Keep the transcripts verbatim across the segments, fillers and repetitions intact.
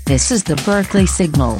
This is the Berkeley Signal.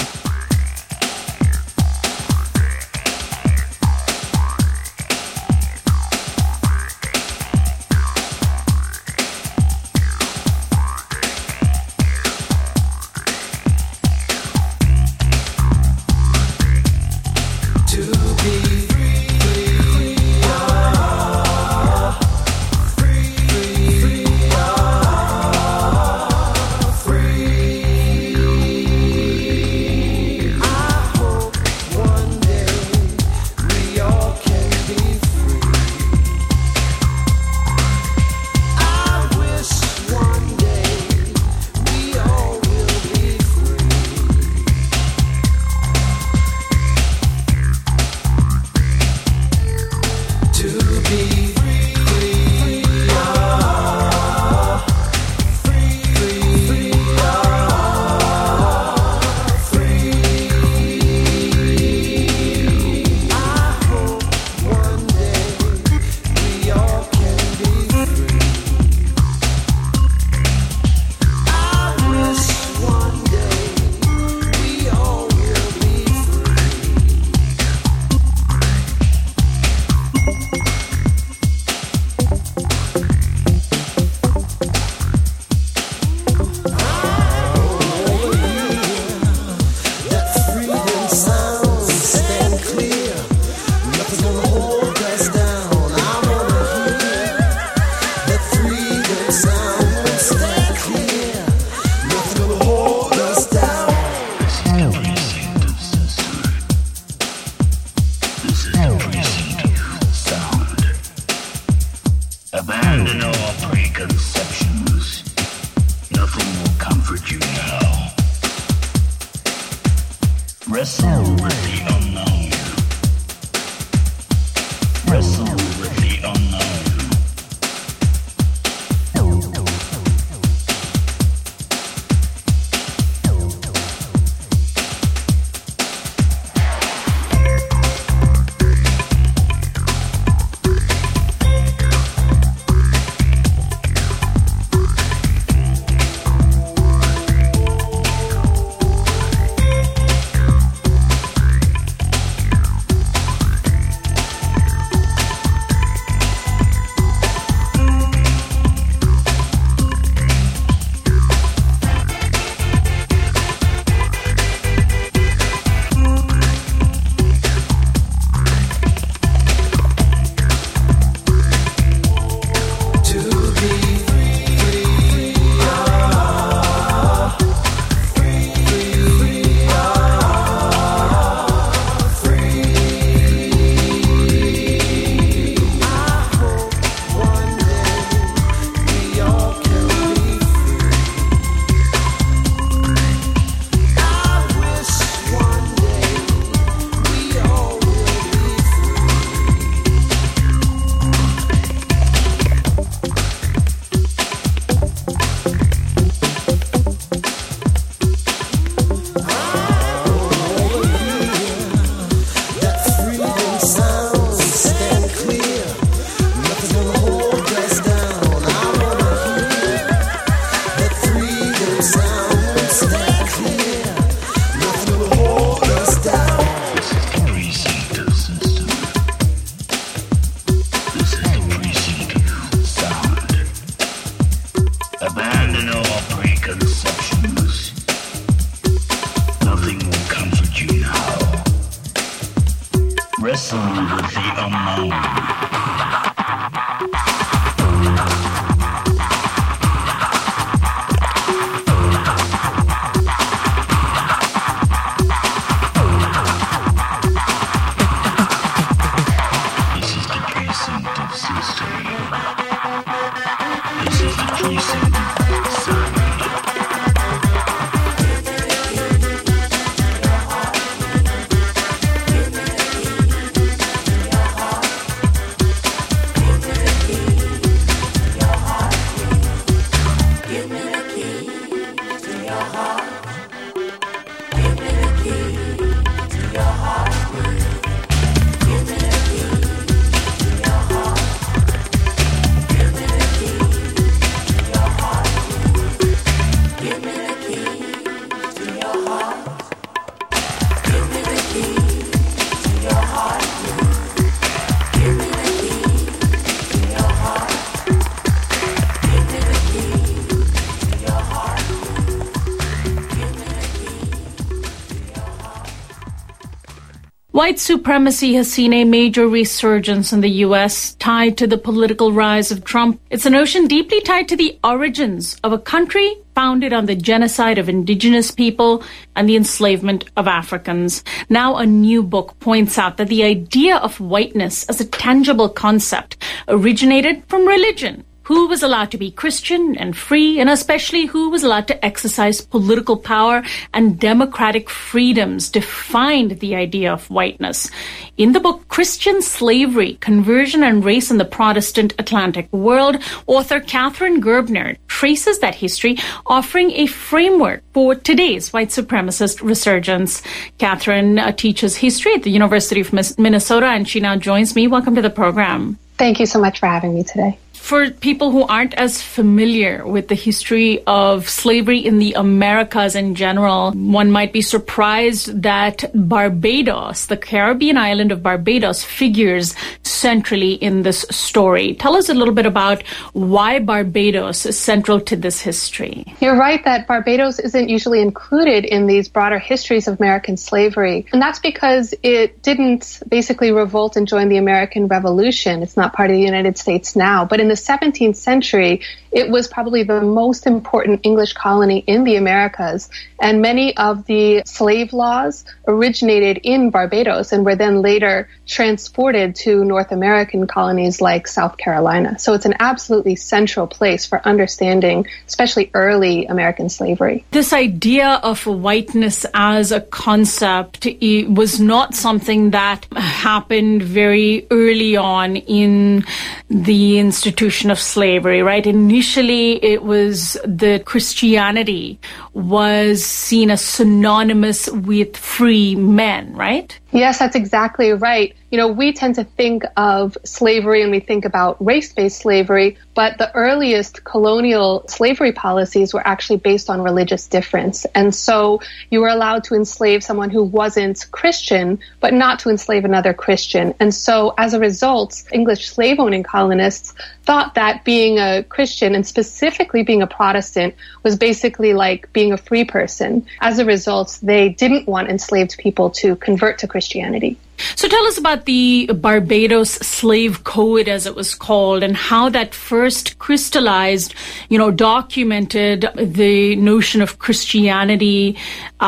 White supremacy has seen a major resurgence in the U S tied to the political rise of Trump. It's a notion deeply tied to the origins of a country founded on the genocide of indigenous people and the enslavement of Africans. Now, a new book points out that the idea of whiteness as a tangible concept originated from religion. Who was allowed to be Christian and free, and especially who was allowed to exercise political power and democratic freedoms defined the idea of whiteness. In the book Christian Slavery, Conversion and Race in the Protestant Atlantic World, author Katharine Gerbner traces that history, offering a framework for today's white supremacist resurgence. Katharine uh, teaches history at the University of Minnesota, and she now joins me. Welcome to the program. Thank you so much for having me today. For people who aren't as familiar with the history of slavery in the Americas in general, one might be surprised that Barbados, the Caribbean island of Barbados, figures centrally in this story. Tell us a little bit about why Barbados is central to this history. You're right that Barbados isn't usually included in these broader histories of American slavery. And that's because it didn't basically revolt and join the American Revolution. It's not part of the United States now. But in the seventeenth century, it was probably the most important English colony in the Americas, and many of the slave laws originated in Barbados and were then later transported to North American colonies like South Carolina. So it's an absolutely central place for understanding, especially early American slavery. This idea of whiteness as a concept was not something that happened very early on in the institution of slavery, right? Initially, it was that Christianity was seen as synonymous with free men, right? Yes, that's exactly right. You know, we tend to think of slavery and we think about race-based slavery, but the earliest colonial slavery policies were actually based on religious difference. And so you were allowed to enslave someone who wasn't Christian, but not to enslave another Christian. And so as a result, English slave-owning colonists thought that being a Christian, and specifically being a Protestant, was basically like being a free person. As a result, they didn't want enslaved people to convert to Christianity. So tell us about the Barbados Slave Code, as it was called, and how that first crystallized, you know, documented the notion of Christianity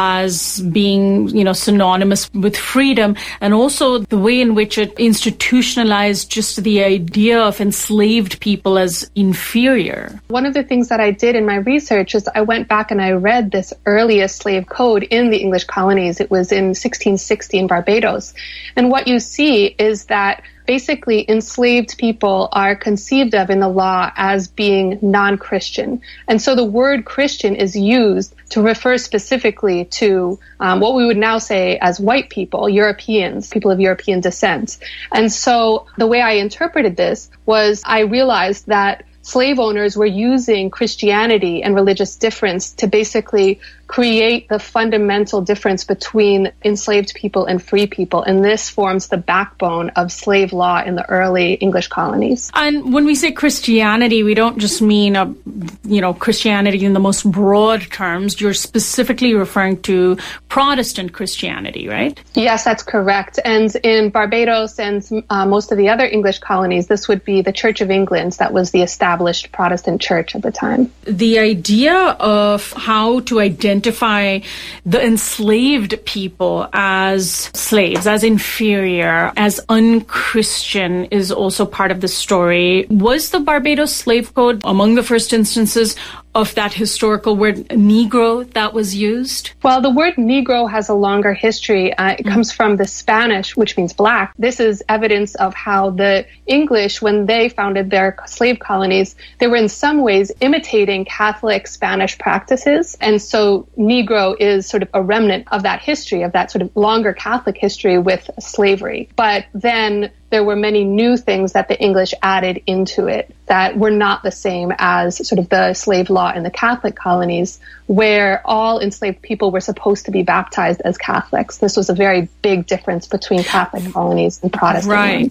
as being, you know, synonymous with freedom, and also the way in which it institutionalized just the idea of enslaved people as inferior. One of the things that I did in my research is I went back and I read this earliest slave code in the English colonies. It was in sixteen sixty in Barbados. And what you see is that basically enslaved people are conceived of in the law as being non-Christian. And so the word Christian is used to refer specifically to um, what we would now say as white people, Europeans, people of European descent. And so the way I interpreted this was I realized that slave owners were using Christianity and religious difference to basically create the fundamental difference between enslaved people and free people. And this forms the backbone of slave law in the early English colonies. And when we say Christianity, we don't just mean, a, you know, Christianity in the most broad terms. You're specifically referring to Protestant Christianity, right? Yes, that's correct. And in Barbados and uh, most of the other English colonies, this would be the Church of England that was the established Protestant church at the time. The idea of how to identify identify the enslaved people as slaves, as inferior, as unchristian is also part of the story. Was the Barbados Slave Code among the first instances of that historical word Negro that was used? Well, the word Negro has a longer history. Uh, it mm. comes from the Spanish, which means black. This is evidence of how the English, when they founded their slave colonies, they were in some ways imitating Catholic Spanish practices. And so Negro is sort of a remnant of that history, of that sort of longer Catholic history with slavery. But then there were many new things that the English added into it that were not the same as sort of the slave law in the Catholic colonies, where all enslaved people were supposed to be baptized as Catholics. This was a very big difference between Catholic colonies and Protestant right. ones.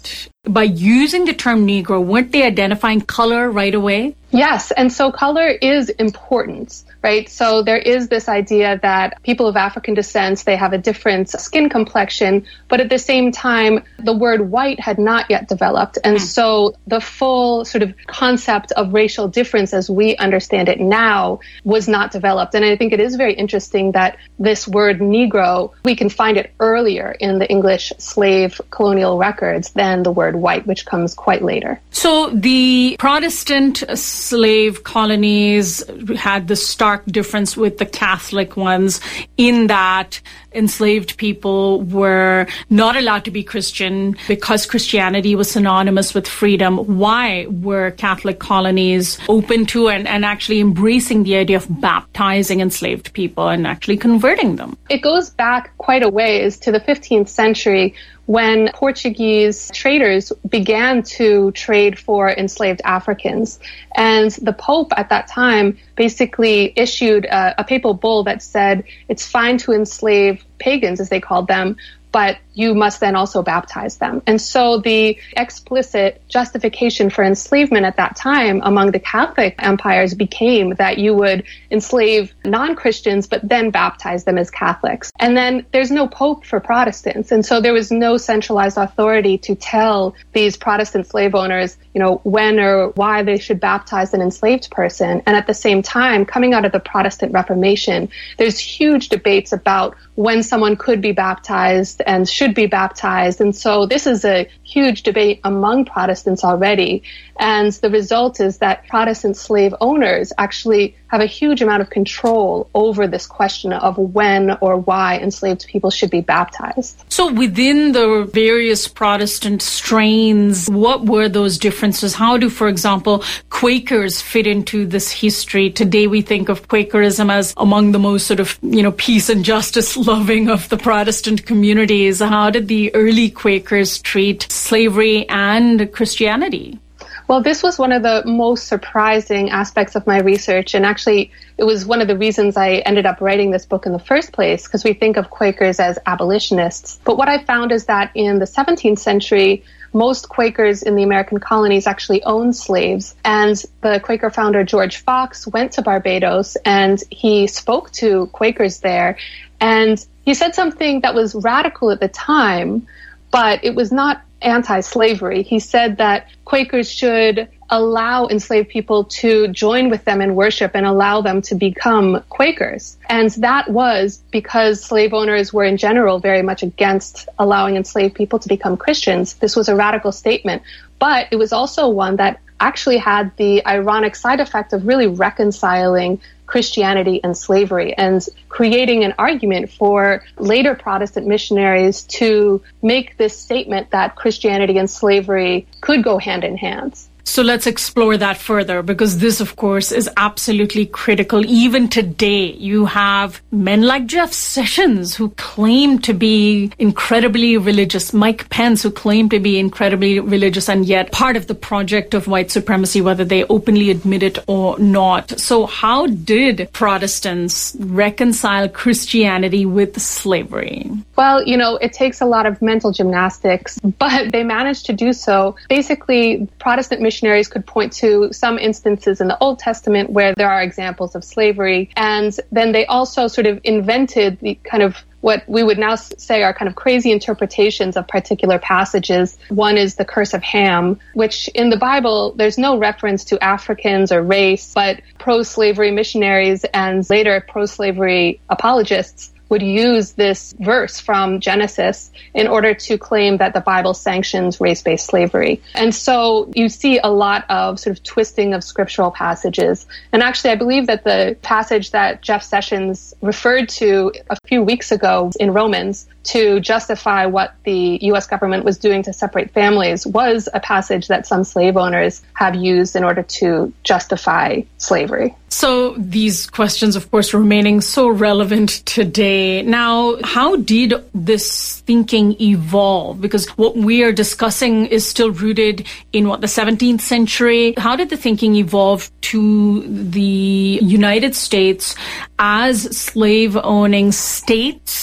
by using the term Negro, weren't they identifying color right away? Yes, and so color is important, right? So there is this idea that people of African descent, they have a different skin complexion, but at the same time, the word white had not yet developed. And mm. so the full sort of concept of racial difference as we understand it now was not developed. And I think it is very interesting that this word Negro, we can find it earlier in the English slave colonial records than the word white, which comes quite later. So the Protestant slave colonies had the stark difference with the Catholic ones in that enslaved people were not allowed to be Christian because Christianity was synonymous with freedom. Why were Catholic colonies open to and, and actually embracing the idea of baptizing enslaved people and actually converting them? It goes back quite a ways to the fifteenth century when Portuguese traders began to trade for enslaved Africans. And the Pope at that time basically issued a, a papal bull that said it's fine to enslave pagans, as they called them, but you must then also baptize them. And so the explicit justification for enslavement at that time among the Catholic empires became that you would enslave non-Christians, but then baptize them as Catholics. And then there's no Pope for Protestants. And so there was no centralized authority to tell these Protestant slave owners, you know, when or why they should baptize an enslaved person. And at the same time, coming out of the Protestant Reformation, there's huge debates about when someone could be baptized and should be baptized. And so this is a huge debate among Protestants already. And the result is that Protestant slave owners actually have a huge amount of control over this question of when or why enslaved people should be baptized. So within the various Protestant strains, what were those differences? How do, for example, Quakers fit into this history? Today we think of Quakerism as among the most sort of, you know, peace and justice loving of the Protestant communities. How did the early Quakers treat slavery and Christianity? Well, this was one of the most surprising aspects of my research. And actually, it was one of the reasons I ended up writing this book in the first place, because we think of Quakers as abolitionists. But what I found is that in the seventeenth century, most Quakers in the American colonies actually owned slaves. And the Quaker founder George Fox went to Barbados and he spoke to Quakers there. And he said something that was radical at the time, but it was not anti-slavery. He said that Quakers should allow enslaved people to join with them in worship and allow them to become Quakers. And that was because slave owners were in general very much against allowing enslaved people to become Christians. This was a radical statement, but it was also one that actually had the ironic side effect of really reconciling Christianity and slavery and creating an argument for later Protestant missionaries to make this statement that Christianity and slavery could go hand in hand. So let's explore that further, because this, of course, is absolutely critical. Even today, you have men like Jeff Sessions who claim to be incredibly religious, Mike Pence who claim to be incredibly religious and yet part of the project of white supremacy, whether they openly admit it or not. So how did Protestants reconcile Christianity with slavery? Well, you know, it takes a lot of mental gymnastics, but they managed to do so. Basically, Protestant missionaries Missionaries could point to some instances in the Old Testament where there are examples of slavery. And then they also sort of invented the kind of what we would now say are kind of crazy interpretations of particular passages. One is the curse of Ham, which in the Bible, there's no reference to Africans or race, but pro-slavery missionaries and later pro-slavery apologists would use this verse from Genesis in order to claim that the Bible sanctions race-based slavery. And so you see a lot of sort of twisting of scriptural passages. And actually, I believe that the passage that Jeff Sessions referred to a few weeks ago in Romans to justify what the U S government was doing to separate families was a passage that some slave owners have used in order to justify slavery. So these questions, of course, remaining so relevant today. Now, how did this thinking evolve? Because what we are discussing is still rooted in, what, the seventeenth century. How did the thinking evolve to the United States as slave-owning states?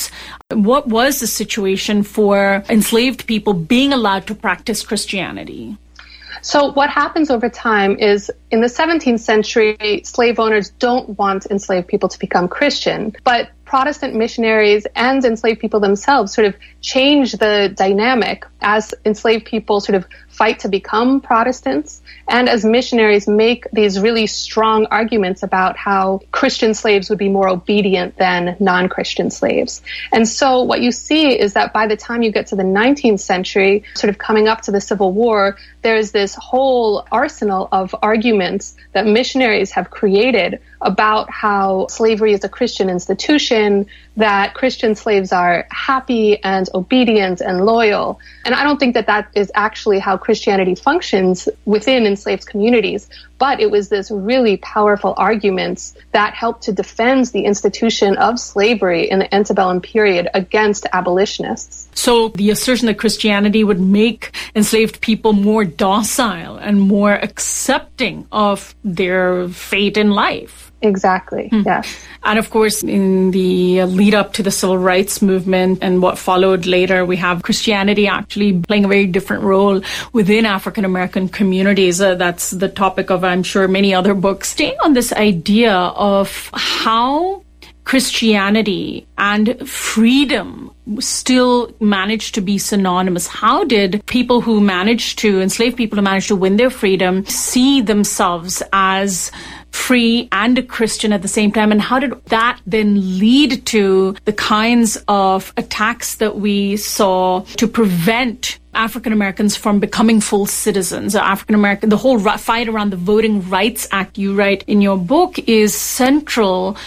What was the situation for enslaved people being allowed to practice Christianity? So what happens over time is in the seventeenth century, slave owners don't want enslaved people to become Christian, but Protestant missionaries and enslaved people themselves sort of change the dynamic as enslaved people sort of fight to become Protestants, and as missionaries make these really strong arguments about how Christian slaves would be more obedient than non-Christian slaves. And so what you see is that by the time you get to the nineteenth century, sort of coming up to the Civil War, there's this whole arsenal of arguments that missionaries have created about how slavery is a Christian institution, that Christian slaves are happy and obedient and loyal. And I don't think that that is actually how Christianity functions within enslaved communities, but it was this really powerful argument that helped to defend the institution of slavery in the antebellum period against abolitionists. So the assertion that Christianity would make enslaved people more docile and more accepting of their fate in life. Exactly, hmm. yes. And of course, in the lead up to the civil rights movement and what followed later, we have Christianity actually playing a very different role within African American communities. Uh, that's the topic of, I'm sure, many other books. Staying on this idea of how Christianity and freedom still managed to be synonymous. How did people who managed to, enslaved people who managed to win their freedom, see themselves as free and a Christian at the same time? And how did that then lead to the kinds of attacks that we saw to prevent African Americans from becoming full citizens? African American, the whole fight around the Voting Rights Act, you write in your book, is central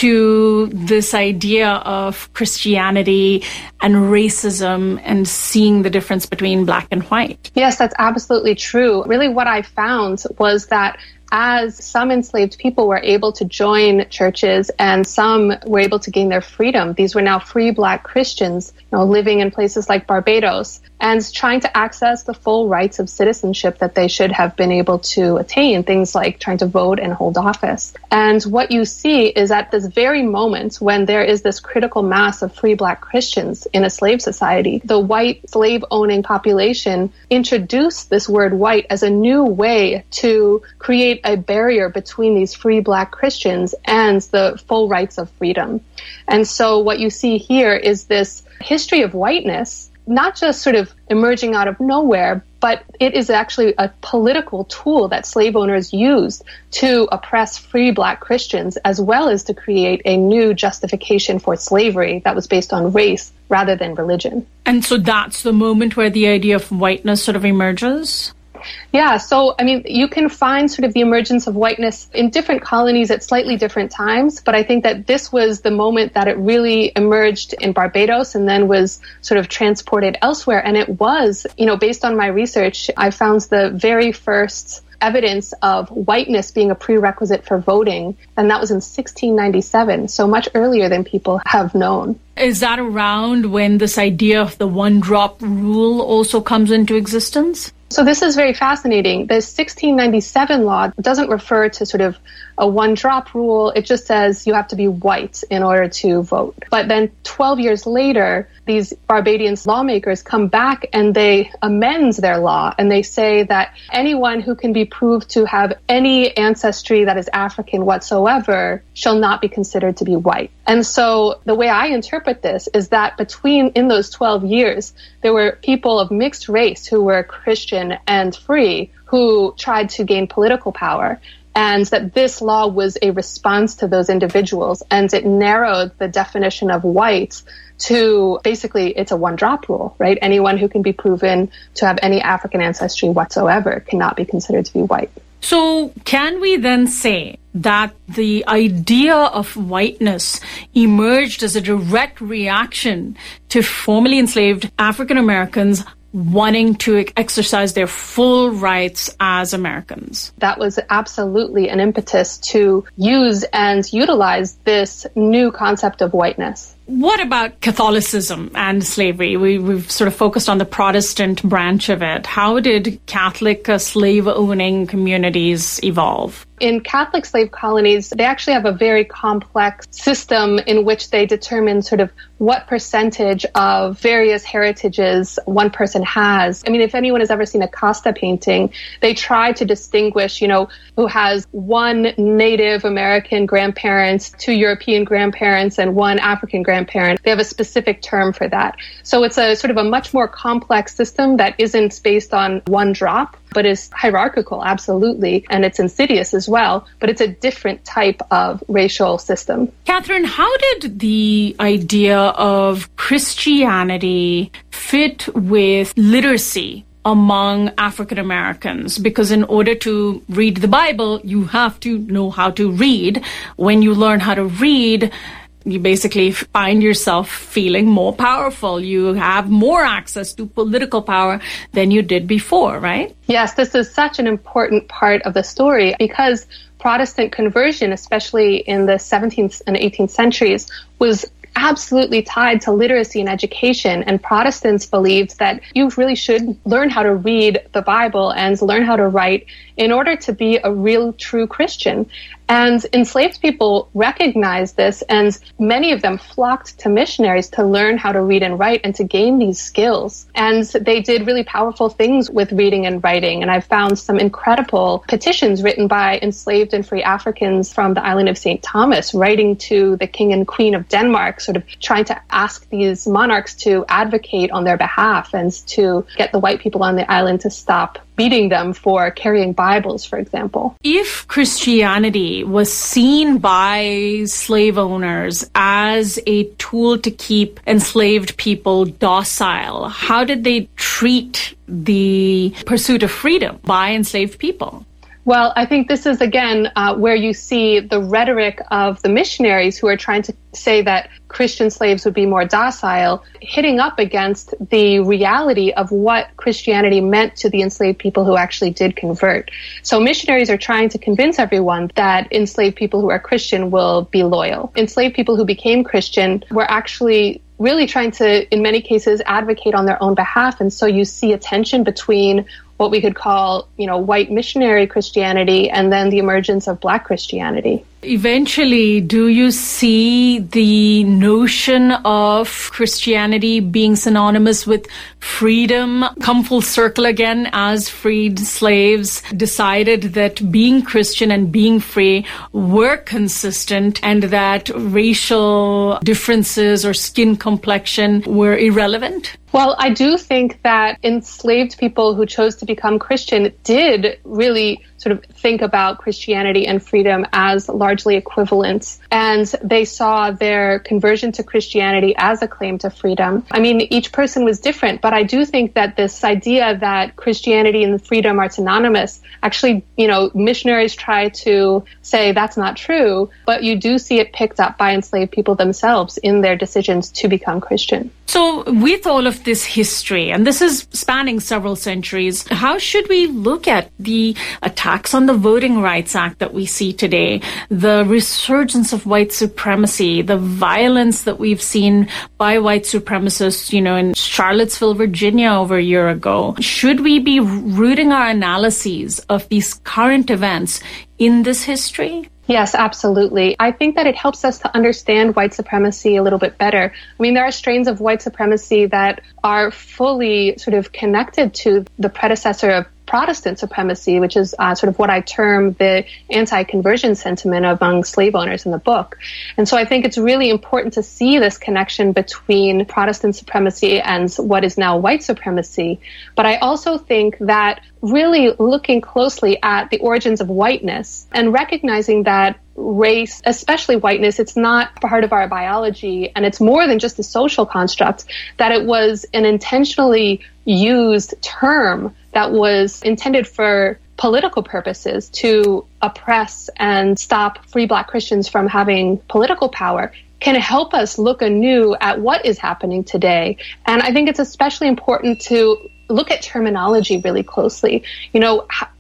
to this idea of Christianity and racism and seeing the difference between black and white. Yes, that's absolutely true. Really what I found was that as some enslaved people were able to join churches and some were able to gain their freedom, these were now free black Christians, you know, living in places like Barbados and trying to access the full rights of citizenship that they should have been able to attain, things like trying to vote and hold office. And what you see is at this very moment when there is this critical mass of free black Christians in a slave society, the white slave-owning population introduced this word white as a new way to create a barrier between these free black Christians and the full rights of freedom. And so what you see here is this history of whiteness, not just sort of emerging out of nowhere, but it is actually a political tool that slave owners used to oppress free black Christians, as well as to create a new justification for slavery that was based on race rather than religion. And so that's the moment where the idea of whiteness sort of emerges? Yeah, so, I mean, you can find sort of the emergence of whiteness in different colonies at slightly different times, but I think that this was the moment that it really emerged in Barbados and then was sort of transported elsewhere. And it was, you know, based on my research, I found the very first evidence of whiteness being a prerequisite for voting, and that was in sixteen ninety-seven, so much earlier than people have known. Is that around when this idea of the one-drop rule also comes into existence? So this is very fascinating. The sixteen ninety-seven law doesn't refer to sort of a one-drop rule. It just says you have to be white in order to vote. But then twelve years later, these Barbadian lawmakers come back and they amend their law, and they say that anyone who can be proved to have any ancestry that is African whatsoever shall not be considered to be white. And so the way I interpret this is that between, in those twelve years, there were people of mixed race who were Christian and free who tried to gain political power, and that this law was a response to those individuals, and it narrowed the definition of white to basically it's a one-drop rule, right? Anyone who can be proven to have any African ancestry whatsoever cannot be considered to be white. So can we then say that the idea of whiteness emerged as a direct reaction to formerly enslaved African Americans wanting to exercise their full rights as Americans? That was absolutely an impetus to use and utilize this new concept of whiteness. What about Catholicism and slavery? We, we've sort of focused on the Protestant branch of it. How did Catholic uh, slave-owning communities evolve? In Catholic slave colonies, they actually have a very complex system in which they determine sort of what percentage of various heritages one person has. I mean, if anyone has ever seen a Costa painting, they try to distinguish, you know, who has one Native American grandparent, two European grandparents, and one African grandparent. They have a specific term for that. So it's a sort of a much more complex system that isn't based on one drop, but is hierarchical, absolutely, and it's insidious as well, but it's a different type of racial system. Catherine, how did the idea of Christianity fit with literacy among African Americans? Because in order to read the Bible, you have to know how to read. When you learn how to read, you basically find yourself feeling more powerful. You have more access to political power than you did before, right? Yes, this is such an important part of the story because Protestant conversion, especially in the seventeenth and eighteenth centuries, was absolutely tied to literacy and education. And Protestants believed that you really should learn how to read the Bible and learn how to write in order to be a real, true Christian. And enslaved people recognized this, and many of them flocked to missionaries to learn how to read and write and to gain these skills. And they did really powerful things with reading and writing. And I've found some incredible petitions written by enslaved and free Africans from the island of Saint Thomas, writing to the King and Queen of Denmark, sort of trying to ask these monarchs to advocate on their behalf and to get the white people on the island to stop beating them for carrying Bibles, for example. If Christianity was seen by slave owners as a tool to keep enslaved people docile, how did they treat the pursuit of freedom by enslaved people? Well, I think this is, again, uh, where you see the rhetoric of the missionaries who are trying to say that Christian slaves would be more docile, hitting up against the reality of what Christianity meant to the enslaved people who actually did convert. So missionaries are trying to convince everyone that enslaved people who are Christian will be loyal. Enslaved people who became Christian were actually really trying to, in many cases, advocate on their own behalf. And so you see a tension between what we could call, you know, white missionary Christianity and then the emergence of Black Christianity. Eventually, do you see the notion of Christianity being synonymous with freedom come full circle again as freed slaves decided that being Christian and being free were consistent and that racial differences or skin complexion were irrelevant? Well, I do think that enslaved people who chose to become Christian did really sort of think about Christianity and freedom as largely equivalent. And they saw their conversion to Christianity as a claim to freedom. I mean, each person was different, but I do think that this idea that Christianity and freedom are synonymous, actually, you know, missionaries try to say that's not true, but you do see it picked up by enslaved people themselves in their decisions to become Christian. So with all of this history, and this is spanning several centuries, how should we look at the attacks on the Voting Rights Act that we see today, the resurgence of white supremacy, the violence that we've seen by white supremacists, you know, in Charlottesville, Virginia over a year ago? Should we be rooting our analyses of these current events in this history? Yes, absolutely. I think that it helps us to understand white supremacy a little bit better. I mean, there are strains of white supremacy that are fully sort of connected to the predecessor of Protestant supremacy, which is uh, sort of what I term the anti-conversion sentiment among slave owners in the book. And so I think it's really important to see this connection between Protestant supremacy and what is now white supremacy. But I also think that really looking closely at the origins of whiteness and recognizing that race, especially whiteness, it's not part of our biology and it's more than just a social construct, that it was an intentionally used term that was intended for political purposes to oppress and stop free Black Christians from having political power, can help us look anew at what is happening today. And I think it's especially important to look at terminology really closely. You know,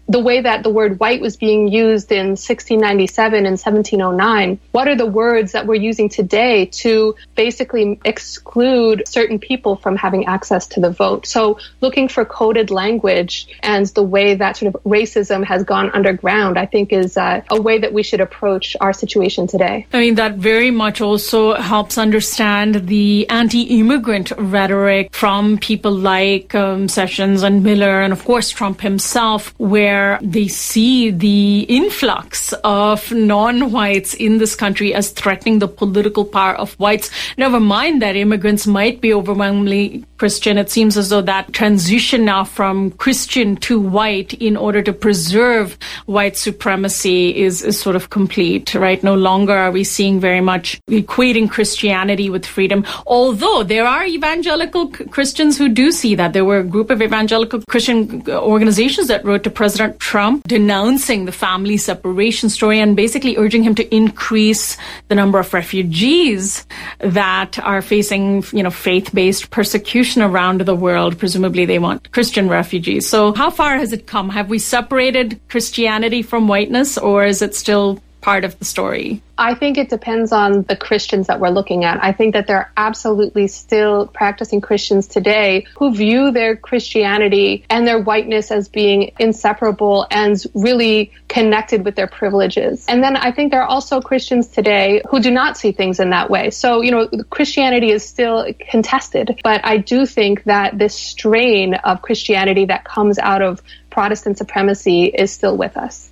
the way that the word white was being used in sixteen ninety-seven and seventeen oh nine, what are the words that we're using today to basically exclude certain people from having access to the vote? So looking for coded language and the way that sort of racism has gone underground, I think is uh, a way that we should approach our situation today. I mean, that very much also helps understand the anti-immigrant rhetoric from people like um, Sessions and Miller and, of course, Trump himself, where they see the influx of non-whites in this country as threatening the political power of whites. Never mind that immigrants might be overwhelmingly Christian. It seems as though that transition now from Christian to white in order to preserve white supremacy is, is sort of complete, right? No longer are we seeing very much equating Christianity with freedom, although there are evangelical Christians who do see that. There were a group of evangelical Christian organizations that wrote to President Trump denouncing the family separation story and basically urging him to increase the number of refugees that are facing, you know, faith-based persecution around the world. Presumably they want Christian refugees. So how far has it come? Have we separated Christianity from whiteness, or is it still part of the story? I think it depends on the Christians that we're looking at. I think that there are absolutely still practicing Christians today who view their Christianity and their whiteness as being inseparable and really connected with their privileges. And then I think there are also Christians today who do not see things in that way. So, you know, Christianity is still contested, but I do think that this strain of Christianity that comes out of Protestant supremacy is still with us.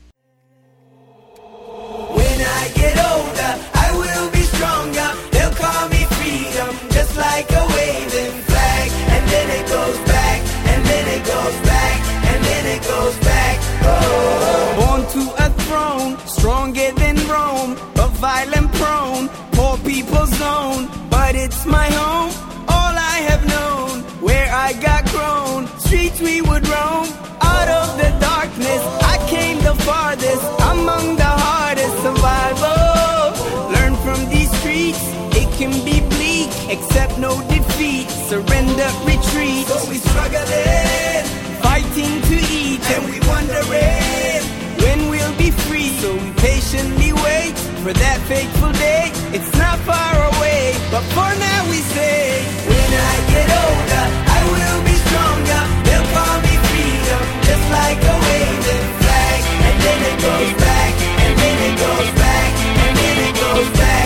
When I get older, I will be stronger. They'll call me freedom, just like a waving flag. And then it goes back, and then it goes back, and then it goes back. Oh. Born to a throne, stronger than Rome, but violent prone, poor people's zone. But it's my home, all I have known. Where I got grown, streets we would roam. Out of the darkness, I came the farthest, among the hardest survival. Learn from these streets, it can be bleak, accept no defeat, surrender, retreat. So we struggling, fighting to eat, and we wondering when we'll be free. So we patiently wait for that fateful day. It's not far away, but for now we say, when I get older, I will be stronger. They'll call me freedom, just like a waving flag. And then it goes back, and then it goes back, and then it goes back.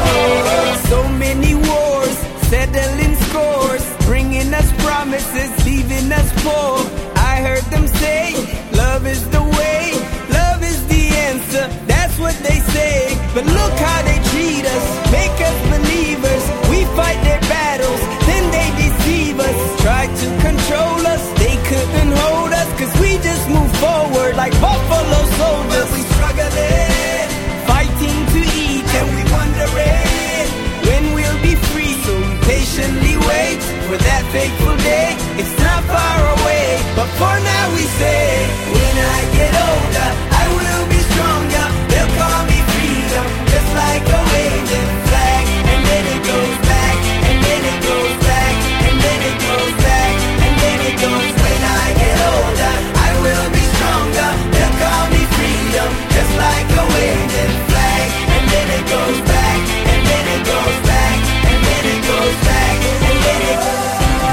Oh, so many wars, settling scores, bringing us promises, leaving us poor. I heard them say, love is the way, love is the answer. That's what they say, but look how they treat us, make us believers. We fight their battles, then they deceive us. Try to control us, they couldn't hold us, cause we just move forward like buffalo soldiers. But we struggling, fighting to eat, and we wondering when we'll be free. So we patiently wait for that fateful day. It's not far away, but for now we say, when I get older, I will be stronger. They'll call me freedom, just like a waving flag. And then it goes back, and then it goes back, and then it goes back, and then it goes. When I get older, I will be stronger. They'll call me freedom, just like a waving flag. And then it goes back, and then it goes back, and then it goes back, and then it goes.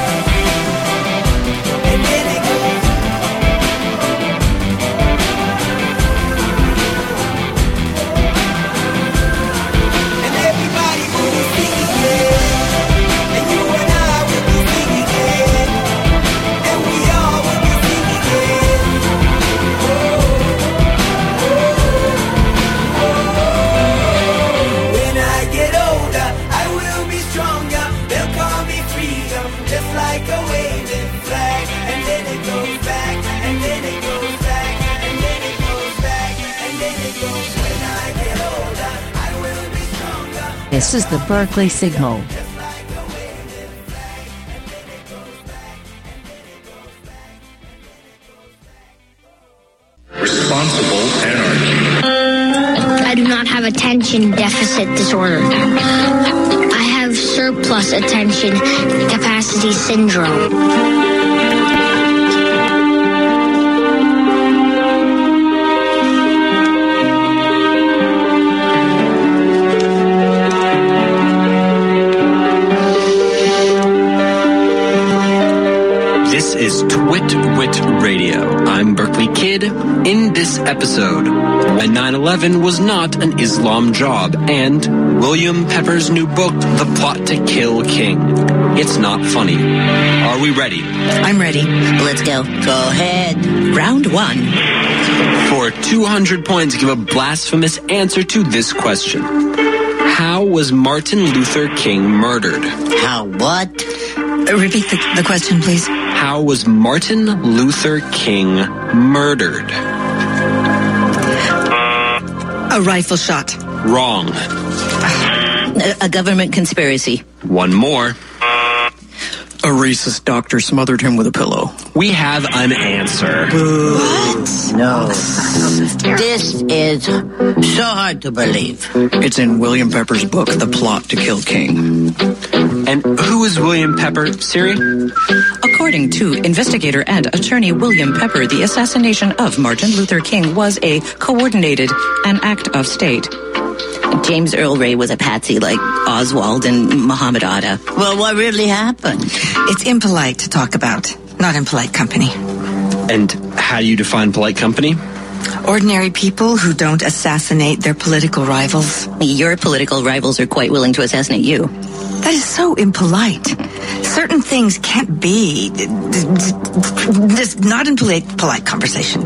And then it goes. And everybody will be singing it, and you and I will be singing it, and we all will be singing it. Oh, oh, oh. When I get older, I will be stronger. They'll call me freedom, just like a waving flag. And then it goes back, and then it goes back, and then it goes back, and then it goes. When I get older, I will be stronger. This is the Berkeley Signal. Just like a waving flag, and then it goes back, and then it goes back, and then it goes back. Responsible anarchy. I do not have attention deficit disorder. I have surplus attention capacity syndrome. in this episode, why nine eleven was not an Islam job, and William Pepper's new book, The Plot to Kill King. It's not funny. Are we ready? I'm ready. Let's go. Go ahead. Round one. For two hundred points, give a blasphemous answer to this question. How was Martin Luther King murdered? How what? Uh, repeat the, the question, please. How was Martin Luther King murdered? A rifle shot. Wrong. A, a government conspiracy. One more. A racist doctor smothered him with a pillow. We have an answer. What? No. This is so hard to believe. It's in William Pepper's book, The Plot to Kill King. And who is William Pepper, Siri? According to investigator and attorney William Pepper, the assassination of Martin Luther King was a coordinated an act of state. James Earl Ray was a patsy like Oswald and Muhammad Atta. Well, what really happened? It's impolite to talk about, not in polite company. And how do you define polite company? Ordinary people who don't assassinate their political rivals. Your political rivals are quite willing to assassinate you. That is so impolite. Certain things can't be just not in polite, polite conversation.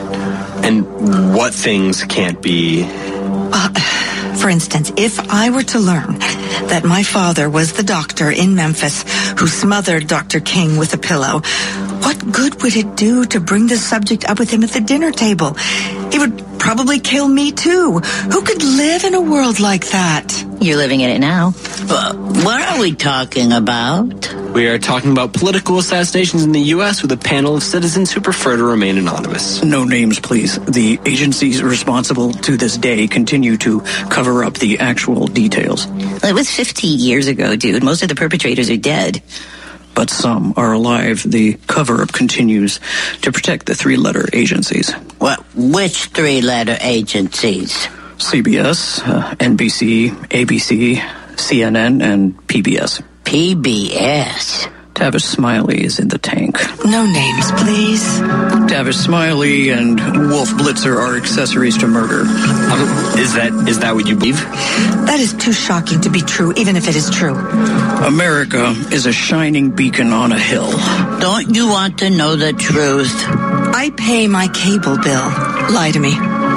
And what things can't be? Uh, for instance, if I were to learn that my father was the doctor in Memphis who smothered Doctor King with a pillow, what good would it do to bring the subject up with him at the dinner table? He would probably kill me too. Who could live in a world like that? You're living in it now. But what are we talking about? We are talking about political assassinations in the U S with a panel of citizens who prefer to remain anonymous. No names, please. The agencies responsible to this day continue to cover up the actual details. It was fifty years ago, dude. Most of the perpetrators are dead. But some are alive. The cover-up continues to protect the three-letter agencies. What? Which three-letter agencies? C B S, uh, N B C, A B C, C N N, and P B S. P B S? Tavish Smiley is in the tank. No names, please. Tavish Smiley and Wolf Blitzer are accessories to murder. Um, is that is that what you believe? That is too shocking to be true, even if it is true. America is a shining beacon on a hill. Don't you want to know the truth? I pay my cable bill. Lie to me.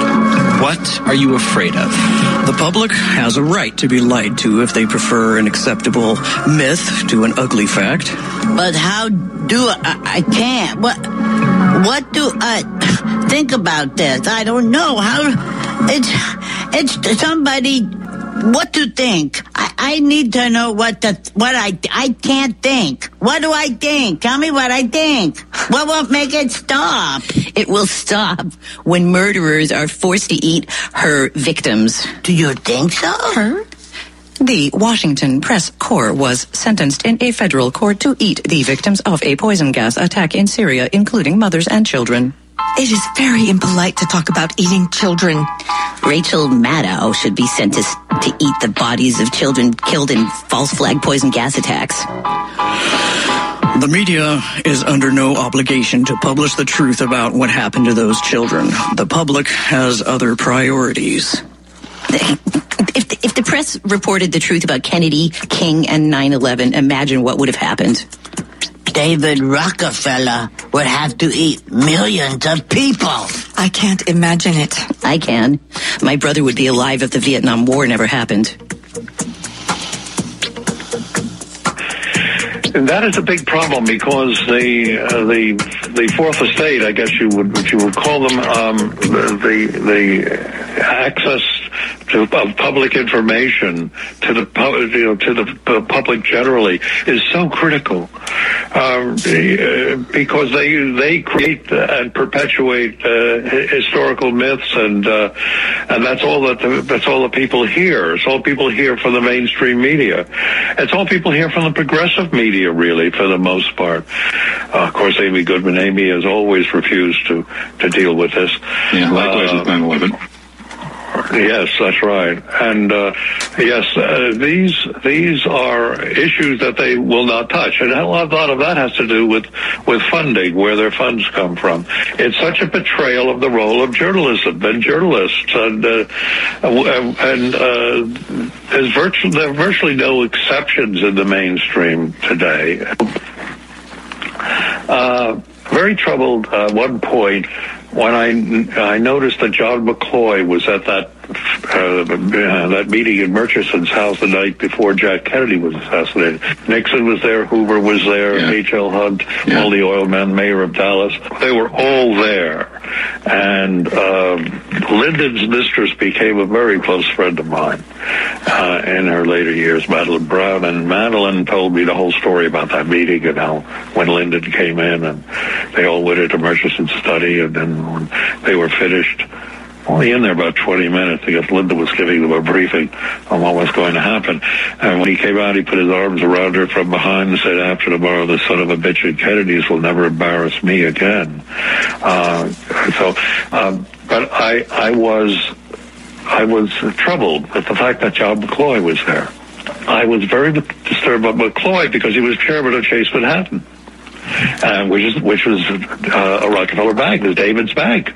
What are you afraid of? The public has a right to be lied to if they prefer an acceptable myth to an ugly fact. But how do I, I can't. What what do I think about this? I don't know. How it's it's somebody what to think. I, I need to know what the what I I can't think. What do I think? Tell me what I think. What won't make it stop? It will stop when murderers are forced to eat her victims. Do you think so? Her? The Washington Press Corps was sentenced in a federal court to eat the victims of a poison gas attack in Syria, including mothers and children. It is very impolite to talk about eating children. Rachel Maddow should be sentenced to eat the bodies of children killed in false flag poison gas attacks. The media is under no obligation to publish the truth about what happened to those children. The public has other priorities. If the, if the press reported the truth about Kennedy, King, and nine eleven, imagine what would have happened. David Rockefeller would have to eat millions of people. I can't imagine it. I can. My brother would be alive if the Vietnam War never happened. And that is a big problem because the uh, the the fourth estate, I guess you would what you would call them, um, the the access to of public information to the you know to the public generally is so critical um, because they they create and perpetuate uh, historical myths and uh, and that's all that the, that's all the people hear. It's all people hear from the mainstream media. It's all people hear from the progressive media. Really, for the most part. Uh, of course, Amy Goodman Amy has always refused to, to deal with this. Yeah, likewise uh, with nine eleven. Yes, that's right. And uh, Yes, uh, these these are issues that they will not touch, and a lot of that has to do with with funding, where their funds come from. It's such a betrayal of the role of journalism and journalists, and uh, and uh, there's virtually there are virtually no exceptions in the mainstream today. Uh, very troubled at one point when I I noticed that John McCloy was at that uh, that meeting in Murchison's house the night before Jack Kennedy was assassinated. Nixon was there, Hoover was there, yeah. H L Hunt, yeah. all the oil men, mayor of Dallas. They were all there. And um, Lyndon's mistress became a very close friend of mine uh, in her later years, Madeline Brown. And Madeline told me the whole story about that meeting and how when Lyndon came in and they all went into Murchison's study, and then when they were finished, only in there about twenty minutes, because Lyndon was giving them a briefing on what was going to happen. And when he came out, he put his arms around her from behind and said, after tomorrow, the son of a bitch and Kennedys will never embarrass me again. Uh, so, um, but I, I was, I was troubled with the fact that John McCloy was there. I was very disturbed about McCloy because he was chairman of Chase Manhattan. Uh, which is which was uh, a Rockefeller bank, it was David's bank,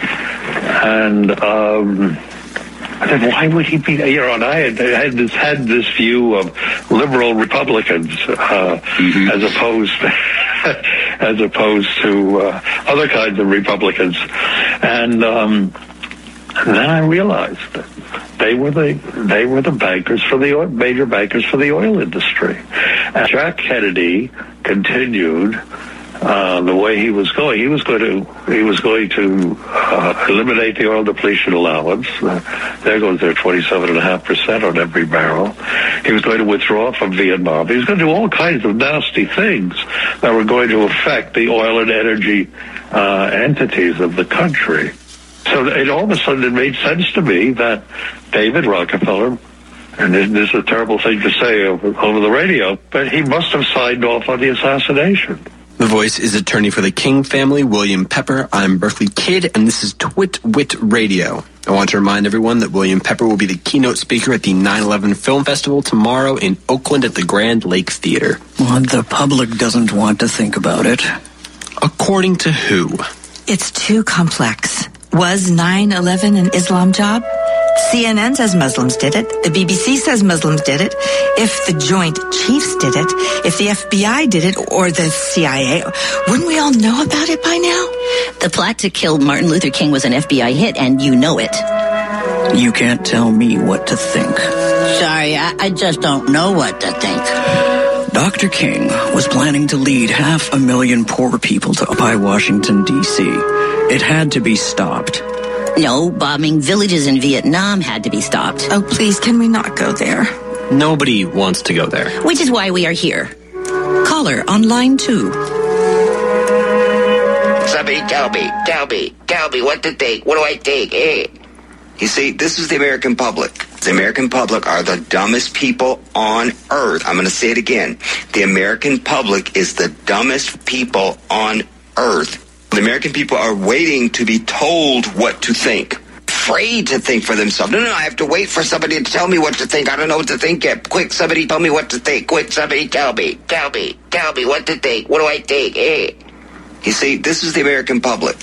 and um, I said, why would he be? You know, and I had, I had this had this view of liberal Republicans uh, mm-hmm. as opposed as opposed to uh, other kinds of Republicans, and, um, and then I realized that they were the they were the bankers for the oil, major bankers for the oil industry, and Jack Kennedy continued uh, the way he was going. He was going to he was going to uh, eliminate the oil depletion allowance. Uh, there goes their twenty-seven and a half percent on every barrel. He was going to withdraw from Vietnam. He was going to do all kinds of nasty things that were going to affect the oil and energy uh, entities of the country. So it all of a sudden it made sense to me that David Rockefeller, and this is a terrible thing to say over, over the radio, but he must have signed off on the assassination. The Voice is attorney for the King family, William Pepper. I'm Berkeley Kidd, and this is Twit Wit Radio. I want to remind everyone that William Pepper will be the keynote speaker at the nine eleven Film Festival tomorrow in Oakland at the Grand Lake Theater. Well, the public doesn't want to think about it. According to who? It's too complex. Was nine eleven an Islam job? C N N says Muslims did it. The B B C says Muslims did it. If the Joint Chiefs did it, if the F B I did it, or the C I A, wouldn't we all know about it by now? The plot to kill Martin Luther King was an F B I hit, and you know it. You can't tell me what to think. Sorry, I, I just don't know what to think. Doctor King was planning to lead half a million poor people to occupy Washington, D C It had to be stopped. No, bombing villages in Vietnam had to be stopped. Oh, please, can we not go there? Nobody wants to go there. Which is why we are here. Caller on line two. Somebody tell me, tell me, tell me what to think. What do I think? Eh? You see, this is the American public. The American public are the dumbest people on earth. I'm going to say it again. The American public is the dumbest people on earth. The American people are waiting to be told what to think. Afraid to think for themselves. No, no, no, I have to wait for somebody to tell me what to think. I don't know what to think yet. Quick, somebody tell me what to think. Quick, somebody tell me. Tell me. Tell me what to think. What do I think? Eh? You see, this is the American public.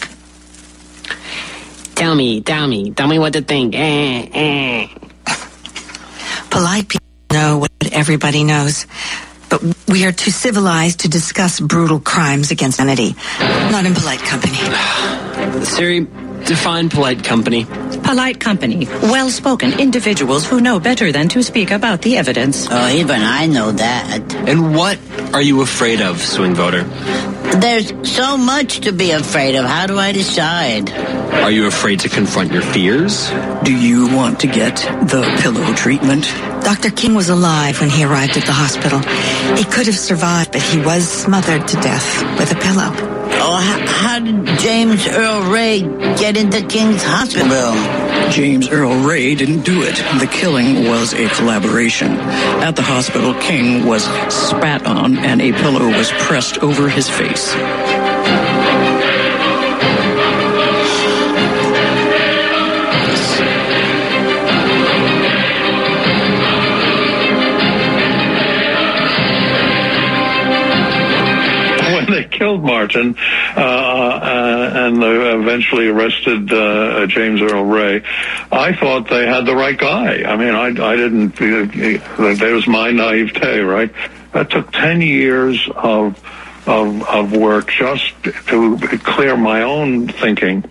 Tell me, tell me. Tell me what to think. Eh, eh. Polite people know what everybody knows. But we are too civilized to discuss brutal crimes against humanity. Not in polite company. Siri, define polite company. Polite company. Well-spoken individuals who know better than to speak about the evidence. Oh, even I know that. And what are you afraid of, swing voter? There's so much to be afraid of. How do I decide? Are you afraid to confront your fears? Do you want to get the pillow treatment? Doctor King was alive when he arrived at the hospital. He could have survived, but he was smothered to death with a pillow. Oh, how, how did James Earl Ray get into King's hospital? James Earl Ray didn't do it. The killing was a collaboration. At the hospital, King was spat on and a pillow was pressed over his face. Martin, uh, uh, and uh, eventually arrested uh, James Earl Ray, I thought they had the right guy. I mean, I, I didn't, uh, there was my naivete, right? That took ten years of, of, of work just to clear my own thinking.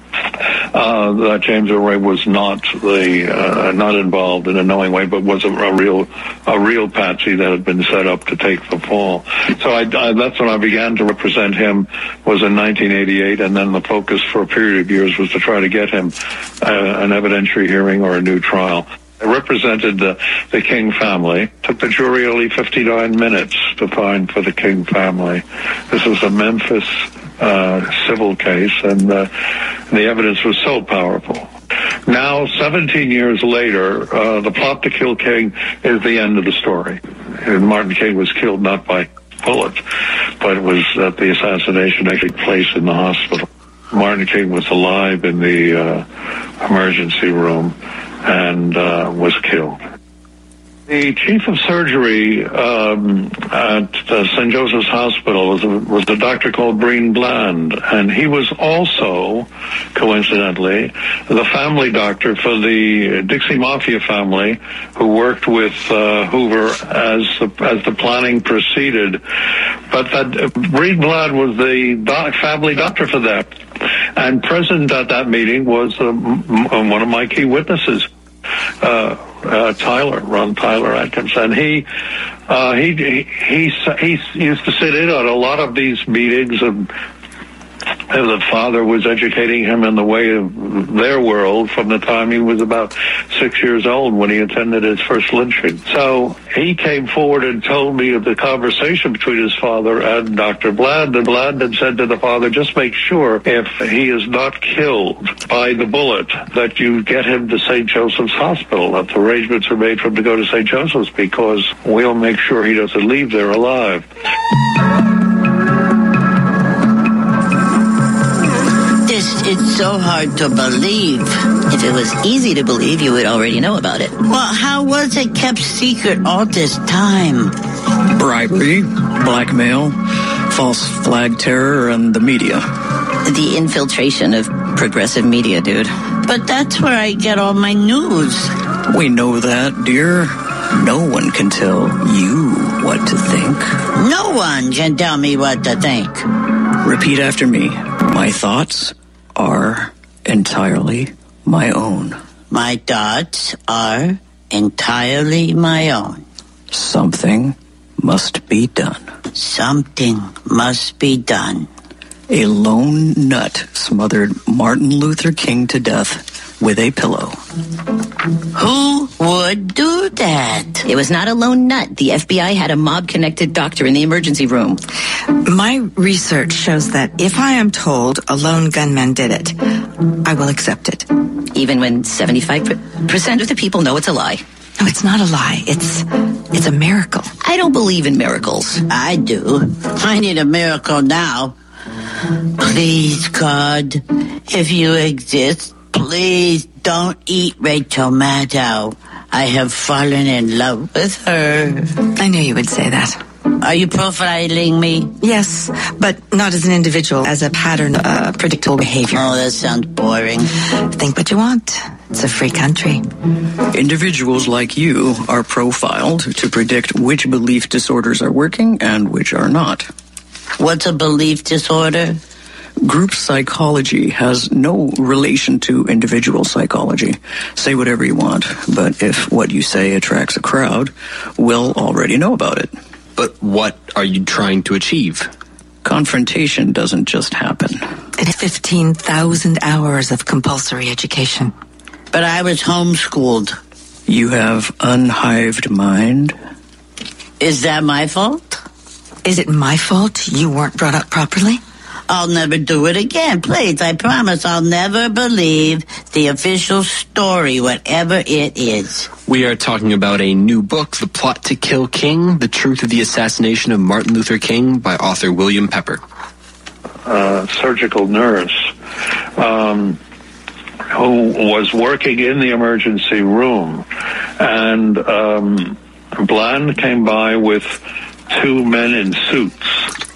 Uh, that James Earl Ray was not the uh, not involved in a knowing way, but was a, a real a real patsy that had been set up to take the fall. So I, I, that's when I began to represent him. Was in nineteen eighty-eight, and then the focus for a period of years was to try to get him uh, an evidentiary hearing or a new trial. I represented the, the King family. Took the jury only fifty-nine minutes to find for the King family. This was a Memphis uh, civil case, and uh, the evidence was so powerful. Now, seventeen years later, uh, the plot to kill King is the end of the story. And Martin King was killed not by bullet, but it was that the assassination actually took place in the hospital. Martin King was alive in the uh, emergency room and uh, was killed. The chief of surgery um, at uh, Saint Joseph's Hospital was a, was a doctor called Breen Bland, and he was also, coincidentally, the family doctor for the Dixie Mafia family, who worked with uh, Hoover as the, as the planning proceeded. But that uh, Breen Bland was the doc, family doctor for that, and present at that meeting was uh, m- one of my key witnesses. Uh, uh, Tyler, Ron Tyler Atkins, and he, uh, he, he, he, he used to sit in on a lot of these meetings, and, and the father was educating him in the way of their world from the time he was about six years old when he attended his first lynching. So he came forward and told me of the conversation between his father and Doctor Bland, and Bland had said to the father, just make sure if he is not killed by the bullet that you get him to Saint Joseph's Hospital, that the arrangements are made for him to go to Saint Joseph's, because we'll make sure he doesn't leave there alive. It's so hard to believe. If it was easy to believe, you would already know about it. Well, how was it kept secret all this time? Bribery, blackmail, false flag terror, and the media. The infiltration of progressive media, dude. But that's where I get all my news. We know that, dear. No one can tell you what to think. No one can tell me what to think. Repeat after me. My thoughts are entirely my own. My thoughts are entirely my own. Something must be done. Something must be done. A lone nut smothered Martin Luther King to death with a pillow. Who would do that? It was not a lone nut. The F B I had a mob-connected doctor in the emergency room. My research shows that if I am told a lone gunman did it, I will accept it. Even when seventy-five percent of the people know it's a lie. No, it's not a lie. It's it's a miracle. I don't believe in miracles. I do. I need a miracle now. Please, God, if you exist, please don't eat Rachel Maddow. I have fallen in love with her. I knew you would say that. Are you profiling me? Yes, but not as an individual, as a pattern of uh, predictable behavior. Oh, that sounds boring. Think what you want. It's a free country. Individuals like you are profiled to predict which belief disorders are working and which are not. What's a belief disorder? Group psychology has no relation to individual psychology. Say whatever you want, but if what you say attracts a crowd, we'll already know about it. But what are you trying to achieve? Confrontation doesn't just happen. It's fifteen thousand hours of compulsory education. But I was homeschooled. You have unhived mind? Is that my fault? Is it my fault you weren't brought up properly? I'll never do it again. Please, I promise I'll never believe the official story, whatever it is. We are talking about a new book, The Plot to Kill King, The Truth of the Assassination of Martin Luther King by author William Pepper. Uh, surgical nurse um, who was working in the emergency room, and um, Bland came by with two men in suits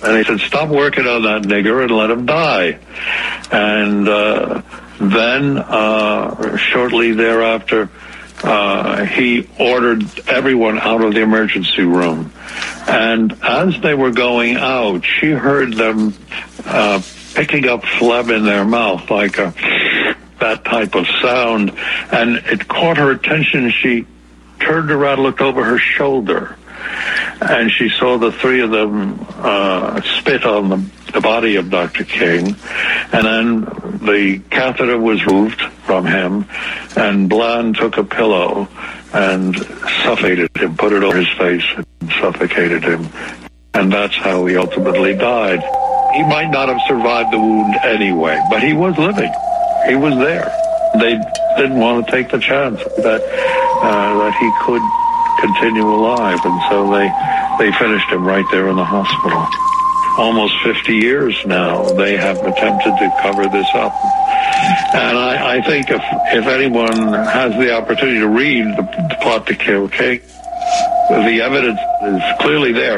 And he said, stop working on that nigger and let him die. And uh, then, uh, shortly thereafter, uh, he ordered everyone out of the emergency room. And as they were going out, she heard them uh, picking up phlegm in their mouth, like a, that type of sound. And it caught her attention. She turned around, looked over her shoulder, and she saw the three of them uh, spit on the, the body of Doctor King. And then the catheter was removed from him, and Bland took a pillow and suffocated him, put it over his face and suffocated him. And that's how he ultimately died. He might not have survived the wound anyway, but he was living. He was there. They didn't want to take the chance that uh, that he could continue alive, and so they they finished him right there in the hospital. Almost fifty years now, they have attempted to cover this up. And I, I think if if anyone has the opportunity to read the, the Plot to Kill King, the evidence is clearly there.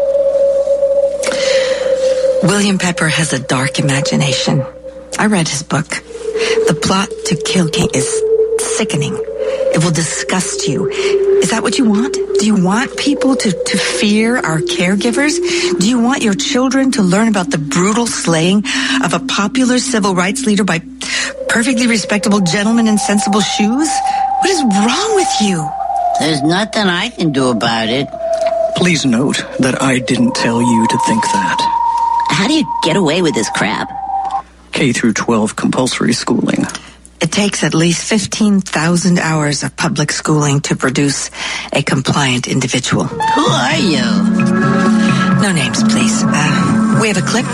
William Pepper has a dark imagination. I read his book. The Plot to Kill King is sickening. It will disgust you. Is that what you want? Do you want people to, to fear our caregivers? Do you want your children to learn about the brutal slaying of a popular civil rights leader by perfectly respectable gentlemen in sensible shoes? What is wrong with you? There's nothing I can do about it. Please note that I didn't tell you to think that. How do you get away with this crap? K through twelve compulsory schooling. It takes at least fifteen thousand hours of public schooling to produce a compliant individual. Who are you? No names, please. Uh, we have a clip.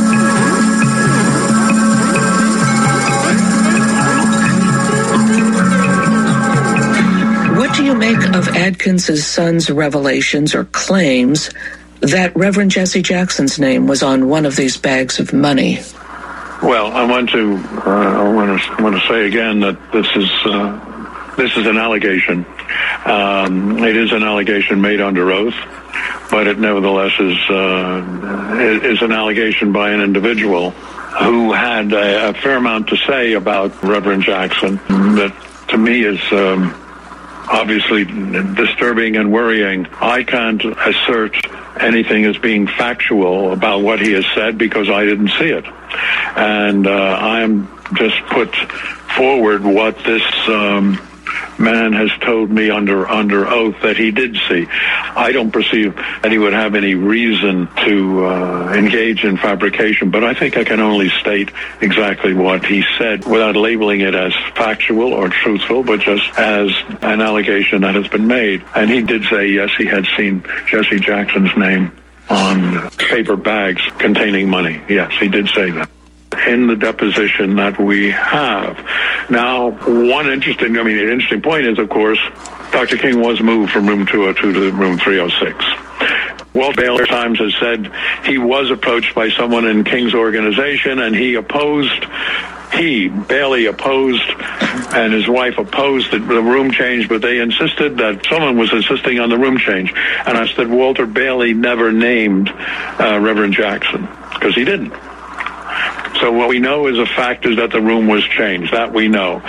What do you make of Adkins' son's revelations or claims that Reverend Jesse Jackson's name was on one of these bags of money? Well, I want to uh, I want to I want to say again that this is uh, this is an allegation. Um, it is an allegation made under oath, but it nevertheless is uh, is an allegation by an individual who had a, a fair amount to say about Reverend Jackson that to me is um, obviously disturbing and worrying. I can't assert anything as being factual about what he has said because I didn't see it. And uh, I am just put forward what this um, man has told me under under oath that he did see. I don't perceive that he would have any reason to uh, engage in fabrication, but I think I can only state exactly what he said without labeling it as factual or truthful, but just as an allegation that has been made. And he did say, yes, he had seen Jesse Jackson's name on paper bags containing money. Yes, he did say that in the deposition that we have. Now, one interesting, I mean, an interesting point is, of course, Doctor King was moved from room two oh two to room three oh six. Walt Baylor Times has said he was approached by someone in King's organization, and he opposed, he, Bailey, opposed, and his wife opposed the, the room change, but they insisted that someone was insisting on the room change. And I said, Walter Bailey never named uh, Reverend Jackson, because he didn't. So what we know is a fact is that the room was changed. That we know.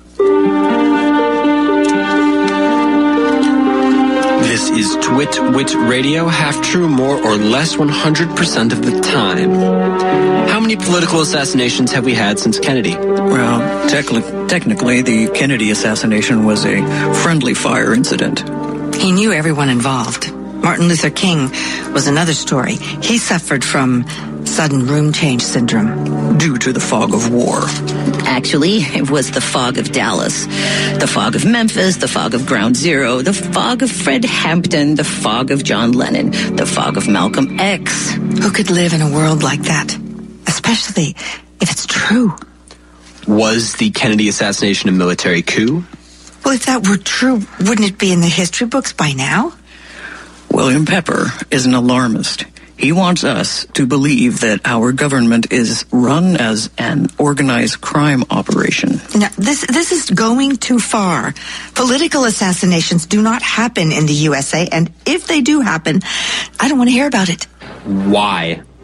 This is Twit Wit Radio, half true, more or less one hundred percent of the time. How many political assassinations have we had since Kennedy? Well, tec- technically, the Kennedy assassination was a friendly fire incident. He knew everyone involved. Martin Luther King was another story. He suffered from sudden room change syndrome. Due to the fog of war. Actually, it was the fog of Dallas, the fog of Memphis, the fog of Ground Zero, the fog of Fred Hampton, the fog of John Lennon, the fog of Malcolm X. Who could live in a world like that? Especially if it's true. Was the Kennedy assassination a military coup? Well, if that were true, wouldn't it be in the history books by now? William Pepper is an alarmist. He wants us to believe that our government is run as an organized crime operation. Now, this this is going too far. Political assassinations do not happen in the U S A, and if they do happen, I don't want to hear about it. Why?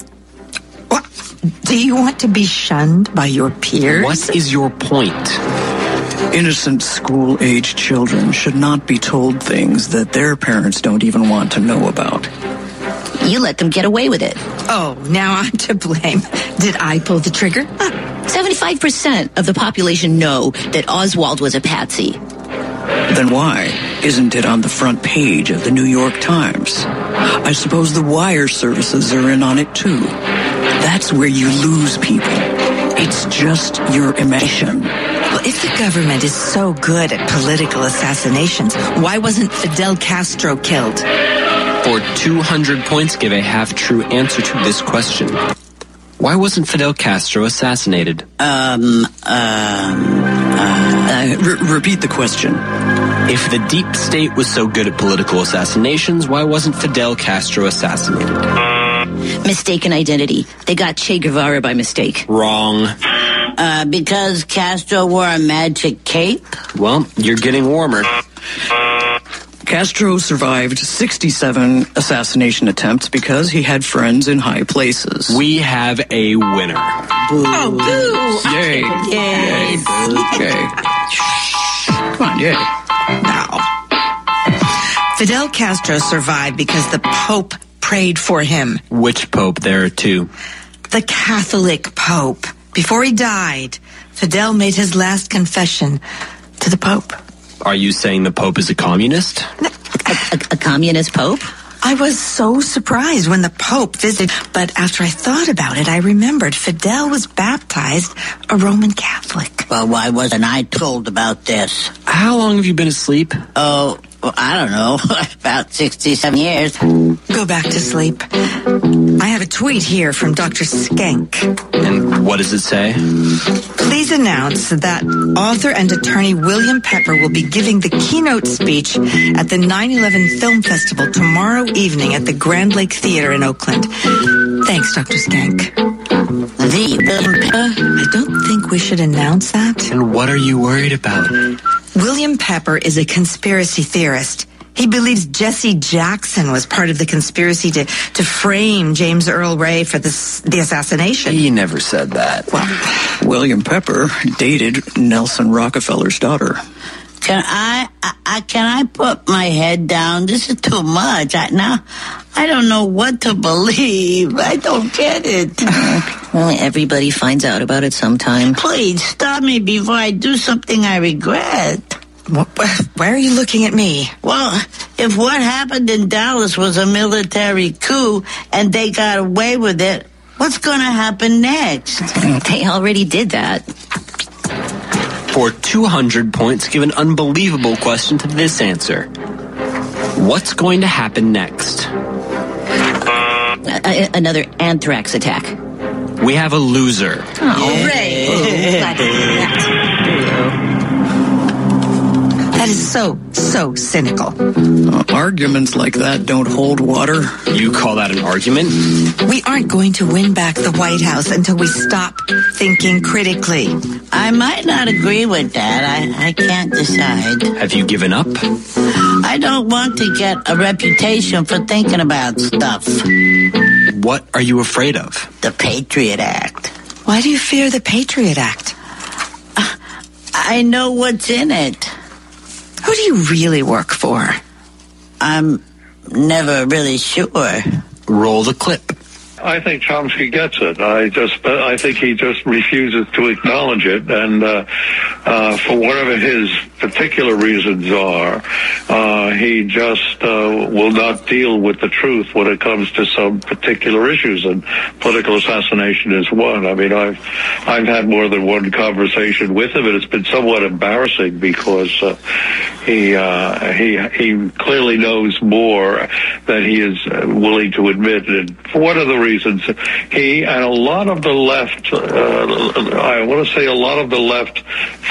Do you want to be shunned by your peers? What is your point? Innocent school-age children should not be told things that their parents don't even want to know about. You let them get away with it. Oh, now I'm to blame. Did I pull the trigger? seventy-five percent of the population know that Oswald was a patsy. Then why isn't it on the front page of the New York Times? I suppose the wire services are in on it too. That's where you lose people. It's just your imagination. Well, if the government is so good at political assassinations, why wasn't Fidel Castro killed? For two hundred points, give a half-true answer to this question. Why wasn't Fidel Castro assassinated? Um, um, uh, uh, re- repeat the question. If the deep state was so good at political assassinations, why wasn't Fidel Castro assassinated? Mistaken identity. They got Che Guevara by mistake. Wrong. Uh, because Castro wore a magic cape? Well, you're getting warmer. Castro survived sixty-seven assassination attempts because he had friends in high places. We have a winner. Boo. Oh, boo. Yay. Yay. Yay. Yay. Come on, yay. Now, Fidel Castro survived because the Pope prayed for him. Which Pope? There are two. The Catholic Pope. Before he died, Fidel made his last confession to the Pope. Are you saying the Pope is a communist? A, a, a communist Pope? I was so surprised when the Pope visited, but after I thought about it, I remembered Fidel was baptized a Roman Catholic. Well, why wasn't I told about this? How long have you been asleep? Oh, well, I don't know, about sixty-seven years. Go back to sleep. I have a tweet here from Doctor Skank. And what does it say? Please announce that author and attorney William Pepper will be giving the keynote speech at the nine eleven Film Festival tomorrow evening at the Grand Lake Theater in Oakland. Thanks, Doctor Skank. The William Pepper? I don't think we should announce that. And what are you worried about? William Pepper is a conspiracy theorist. He believes Jesse Jackson was part of the conspiracy to, to frame James Earl Ray for this, the assassination. He never said that. Well, William Pepper dated Nelson Rockefeller's daughter. Can I, I, can I put my head down? This is too much. I, now, I don't know what to believe. I don't get it. Well, everybody finds out about it sometime. Please stop me before I do something I regret. Why are you looking at me? Well, if what happened in Dallas was a military coup and they got away with it, what's going to happen next? They already did that. For two hundred points, give an unbelievable question to this answer. What's going to happen next? A- another anthrax attack. We have a loser. Oh, Ray. Oh, glad to hear that. That is so, so cynical. Uh, arguments like that don't hold water. You call that an argument? We aren't going to win back the White House until we stop thinking critically. I might not agree with that. I, I can't decide. Have you given up? I don't want to get a reputation for thinking about stuff. What are you afraid of? The Patriot Act. Why do you fear the Patriot Act? Uh, I know what's in it. Who do you really work for? I'm never really sure. Roll the clip. I think Chomsky gets it. I just, I think he just refuses to acknowledge it, and uh, uh, for whatever his particular reasons are, uh, he just uh, will not deal with the truth when it comes to some particular issues, and political assassination is one. I mean, I've I've had more than one conversation with him, and it's been somewhat embarrassing because uh, he uh, he he clearly knows more than he is willing to admit, and for one of the reasons. He and a lot of the left, uh, I want to say a lot of the left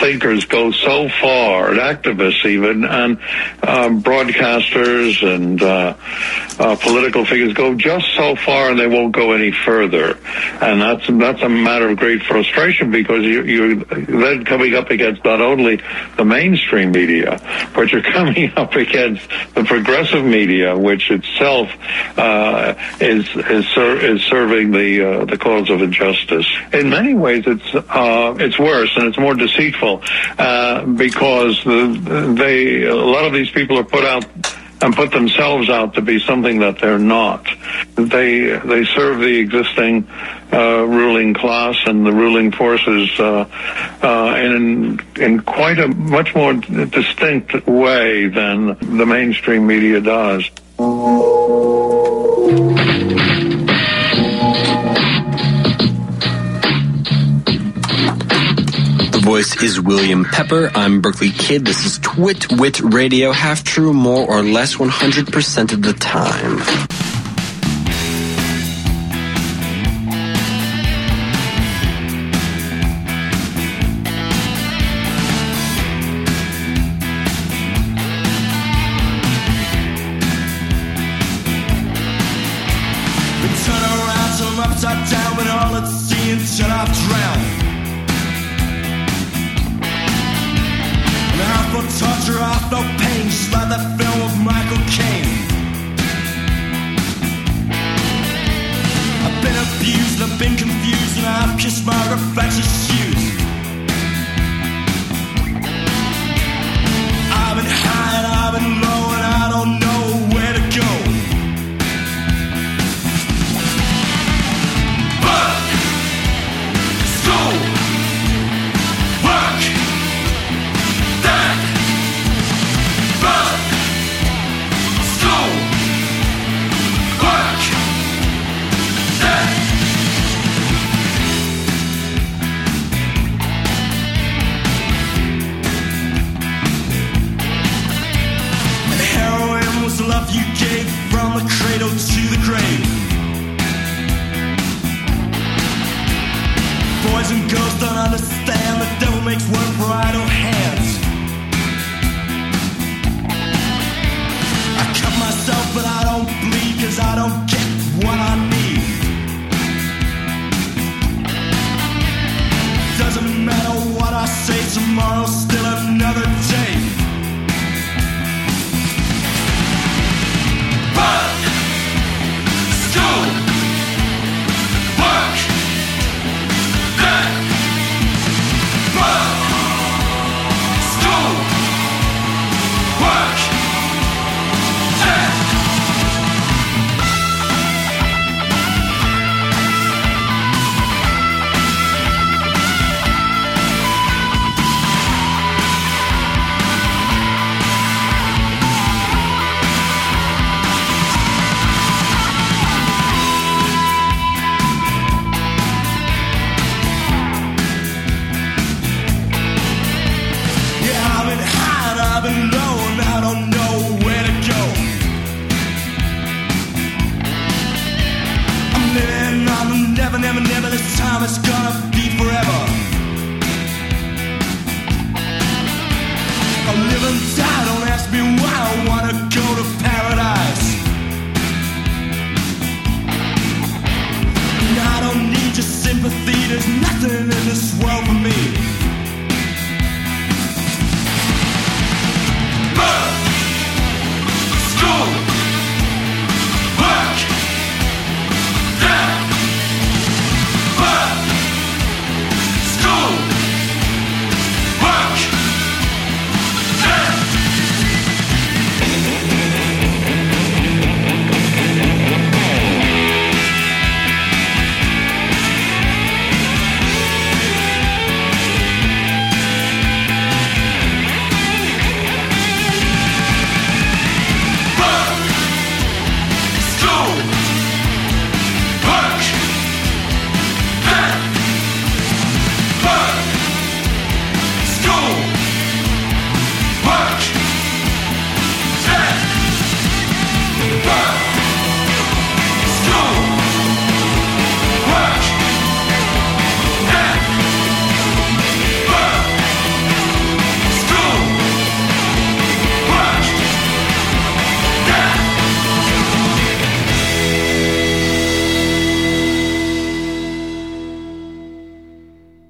thinkers go so far, and activists even, and um, broadcasters and uh, uh, political figures go just so far, and they won't go any further. And that's that's a matter of great frustration, because you, you're then coming up against not only the mainstream media, but you're coming up against the progressive media, which itself uh, is is, ser- is serving the uh, the cause of injustice. In many ways, it's uh, it's worse and it's more deceitful uh, because the, they a lot of these people are put out and put themselves out to be something that they're not. They they serve the existing uh, ruling class and the ruling forces uh, uh, in in quite a much more distinct way than the mainstream media does. Voice is William Pepper. I'm Berkeley Kid. This is Twit Wit Radio. Half true, more or less, one hundred percent of the time. We turn around, turn upside down, when all it's seeing, turn off, drown. Half no torture, half no pain, just like that film of Michael Caine. I've been abused, I've been confused, and I've kissed my reflection's shoes. I've been high and I've been low, and I don't know where to go. Work, school, work. The love you gave from the cradle to the grave. Boys and girls don't understand, the devil makes work for idle hands. I cut myself but I don't bleed, cause I don't get what I need. Doesn't matter what I say, tomorrow's still another day. Never, never, this time it's gonna be forever. I live and die, don't ask me why I wanna go to paradise. And I don't need your sympathy, there's nothing in this world for me. Birth, school, work, death.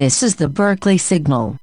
This is the Berkeley Signal.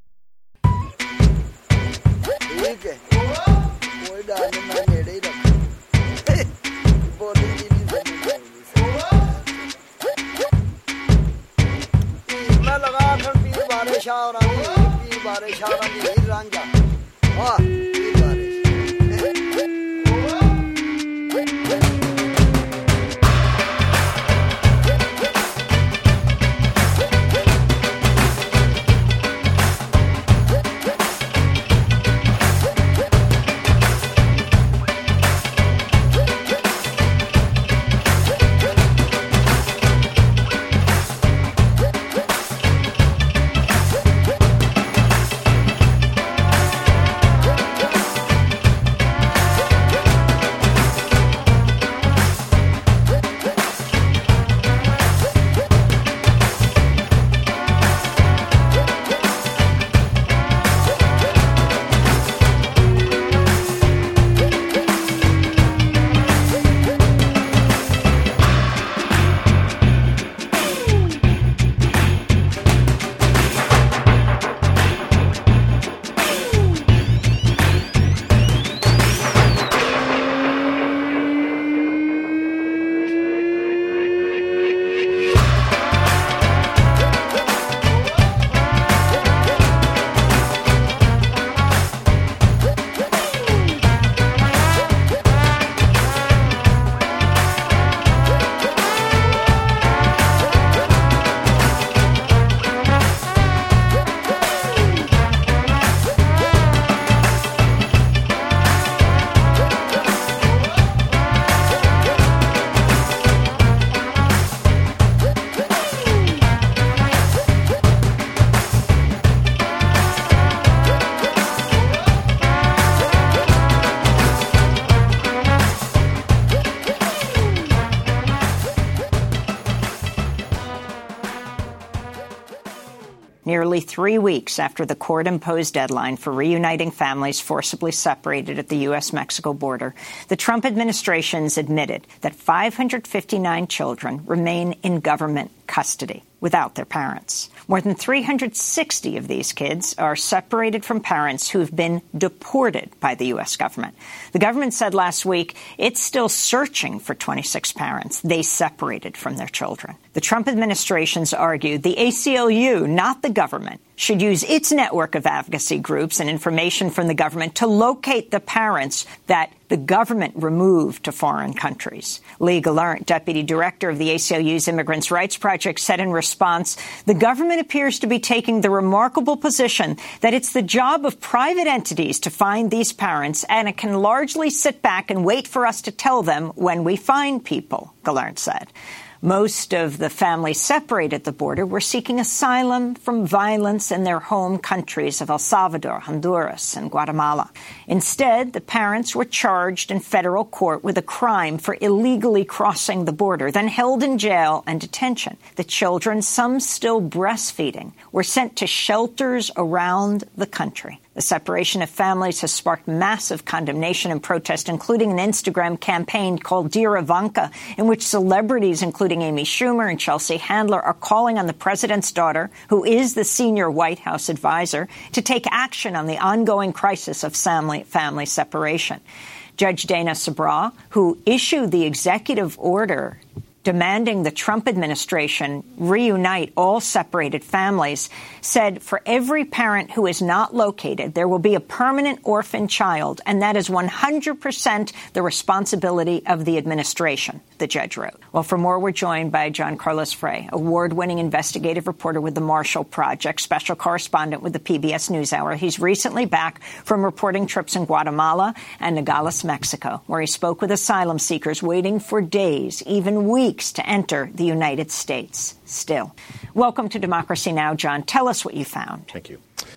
Nearly three weeks after the court-imposed deadline for reuniting families forcibly separated at the U S Mexico border, the Trump administration's admitted that five hundred fifty-nine children remain in government custody without their parents. More than three hundred sixty of these kids are separated from parents who have been deported by the U S government. The government said last week it's still searching for twenty-six parents they separated from their children. The Trump administration's argued the A C L U, not the government, should use its network of advocacy groups and information from the government to locate the parents that the government removed to foreign countries. Lee Gallant, deputy director of the A C L U's Immigrants' Rights Project, said in response, the government appears to be taking the remarkable position that it's the job of private entities to find these parents, and it can largely sit back and wait for us to tell them when we find people, Gallant said. Most of the families separated at the border were seeking asylum from violence in their home countries of El Salvador, Honduras, and Guatemala. Instead, the parents were charged in federal court with a crime for illegally crossing the border, then held in jail and detention. The children, some still breastfeeding, were sent to shelters around the country. The separation of families has sparked massive condemnation and protest, including an Instagram campaign called Dear Ivanka, in which celebrities, including Amy Schumer and Chelsea Handler, are calling on the president's daughter, who is the senior White House advisor, to take action on the ongoing crisis of family, family separation. Judge Dana Sabra, who issued the executive order demanding the Trump administration reunite all separated families, said for every parent who is not located, there will be a permanent orphan child, and that is one hundred percent the responsibility of the administration, the judge wrote. Well, for more, we're joined by John Carlos Frey, award-winning investigative reporter with the Marshall Project, special correspondent with the P B S NewsHour. He's recently back from reporting trips in Guatemala and Nogales, Mexico, where he spoke with asylum seekers waiting for days, even weeks, to enter the United States still. Welcome to Democracy Now!, John. Tell us what you found. Thank you.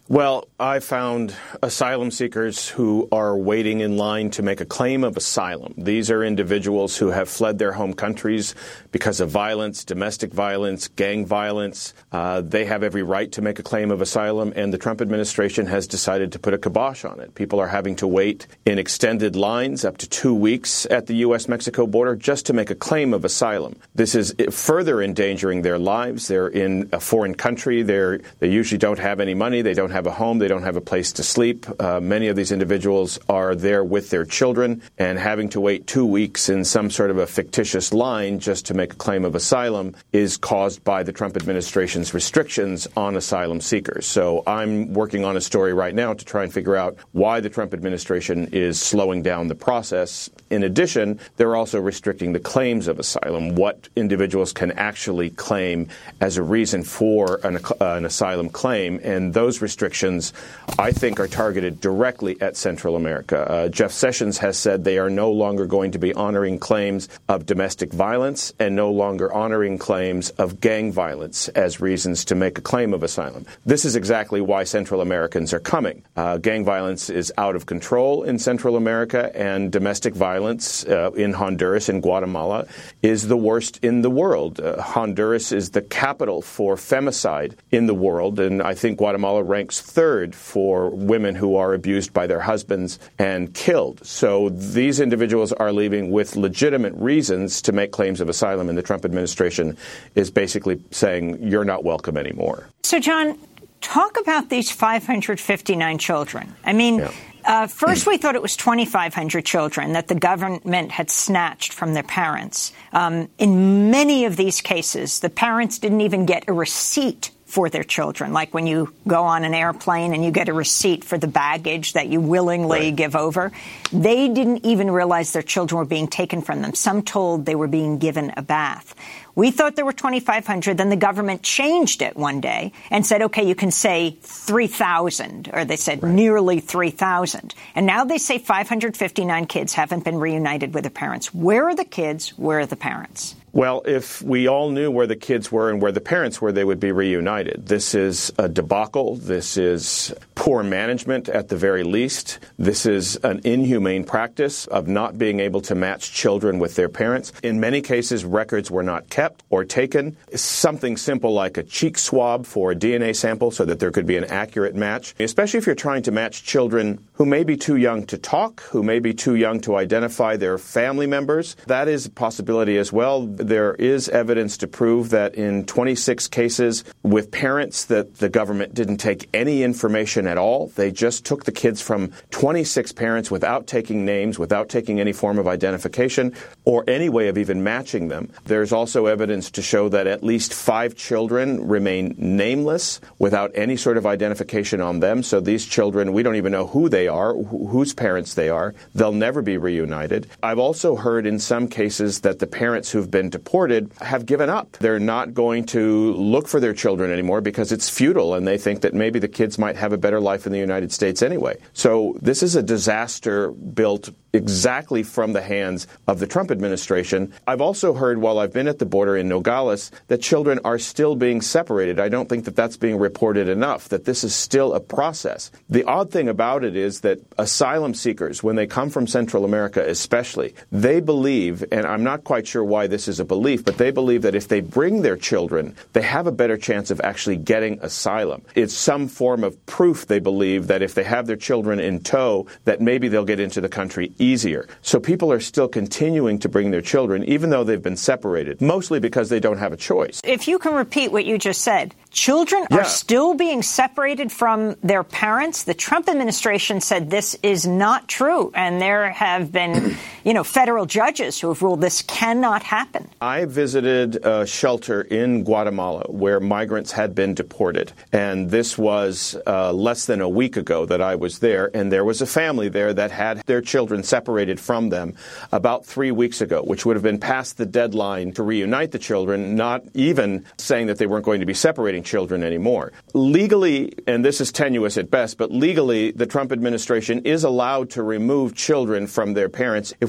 Well, I found asylum seekers who are waiting in line to make a claim of asylum. These are individuals who have fled their home countries because of violence, domestic violence, gang violence. Uh, they have every right to make a claim of asylum, and the Trump administration has decided to put a kibosh on it. People are having to wait in extended lines up to two weeks at the U S Mexico border just to make a claim of asylum. This is further endangering their lives. They're in a foreign country. They're, they usually don't have any money. They don't have a home. They don't have a place to sleep. Uh, many of these individuals are there with their children, and having to wait two weeks in some sort of a fictitious line just to make a claim of asylum is caused by the Trump administration's restrictions on asylum seekers. So I'm working on a story right now to try and figure out why the Trump administration is slowing down the process. In addition, they're also restricting the claims of asylum, what individuals can actually claim as a reason for an, uh, an asylum claim, and those restrictions I think are targeted directly at Central America. Uh, Jeff Sessions has said they are no longer going to be honoring claims of domestic violence and no longer honoring claims of gang violence as reasons to make a claim of asylum. This is exactly why Central Americans are coming. Uh, gang violence is out of control in Central America, and domestic violence uh, in Honduras and Guatemala is the worst in the world. Uh, Honduras is the capital for femicide in the world, and I think Guatemala ranks third for women who are abused by their husbands and killed. So these individuals are leaving with legitimate reasons to make claims of asylum, and the Trump administration is basically saying, you're not welcome anymore. So, John, talk about these five hundred fifty-nine children. I mean, yeah. Uh, first, we thought it was twenty-five hundred children that the government had snatched from their parents. Um, in many of these cases, the parents didn't even get a receipt for their children, like when you go on an airplane and you get a receipt for the baggage that you willingly right. give over. They didn't even realize their children were being taken from them. Some told they were being given a bath. We thought there were twenty-five hundred. Then the government changed it one day and said, OK, you can say three thousand, or they said right. nearly three thousand. And now they say five hundred fifty-nine kids haven't been reunited with their parents. Where are the kids? Where are the parents? Well, if we all knew where the kids were and where the parents were, they would be reunited. This is a debacle. This is poor management at the very least. This is an inhumane practice of not being able to match children with their parents. In many cases, records were not kept or taken. Something simple like a cheek swab for a D N A sample so that there could be an accurate match, especially if you're trying to match children who may be too young to talk, who may be too young to identify their family members. That is a possibility as well. There is evidence to prove that in twenty-six cases with parents that the government didn't take any information at all. They just took the kids from twenty-six parents without taking names, without taking any form of identification or any way of even matching them. There's also evidence to show that at least five children remain nameless without any sort of identification on them. So these children, we don't even know who they are, wh- whose parents they are. They'll never be reunited. I've also heard in some cases that the parents who've been deported have given up. They're not going to look for their children anymore because it's futile, and they think that maybe the kids might have a better life in the United States anyway. So this is a disaster built exactly from the hands of the Trump administration. I've also heard while I've been at the border in Nogales that children are still being separated. I don't think that that's being reported enough, that this is still a process. The odd thing about it is that asylum seekers, when they come from Central America especially, they believe, and I'm not quite sure why this is a belief, but they believe that if they bring their children, they have a better chance of actually getting asylum. It's some form of proof, they believe, that if they have their children in tow, that maybe they'll get into the country easier. So people are still continuing to bring their children, even though they've been separated, mostly because they don't have a choice. If you can repeat what you just said, children yeah. are still being separated from their parents. The Trump administration said this is not true, and there have been, you know, federal judges who have ruled this cannot happen. I visited a shelter in Guatemala where migrants had been deported, and this was uh, less than a week ago that I was there, and there was a family there that had their children separated from them about three weeks ago, which would have been past the deadline to reunite the children, not even saying that they weren't going to be separating children anymore. Legally, and this is tenuous at best, but legally, the Trump administration is allowed to remove children from their parents if we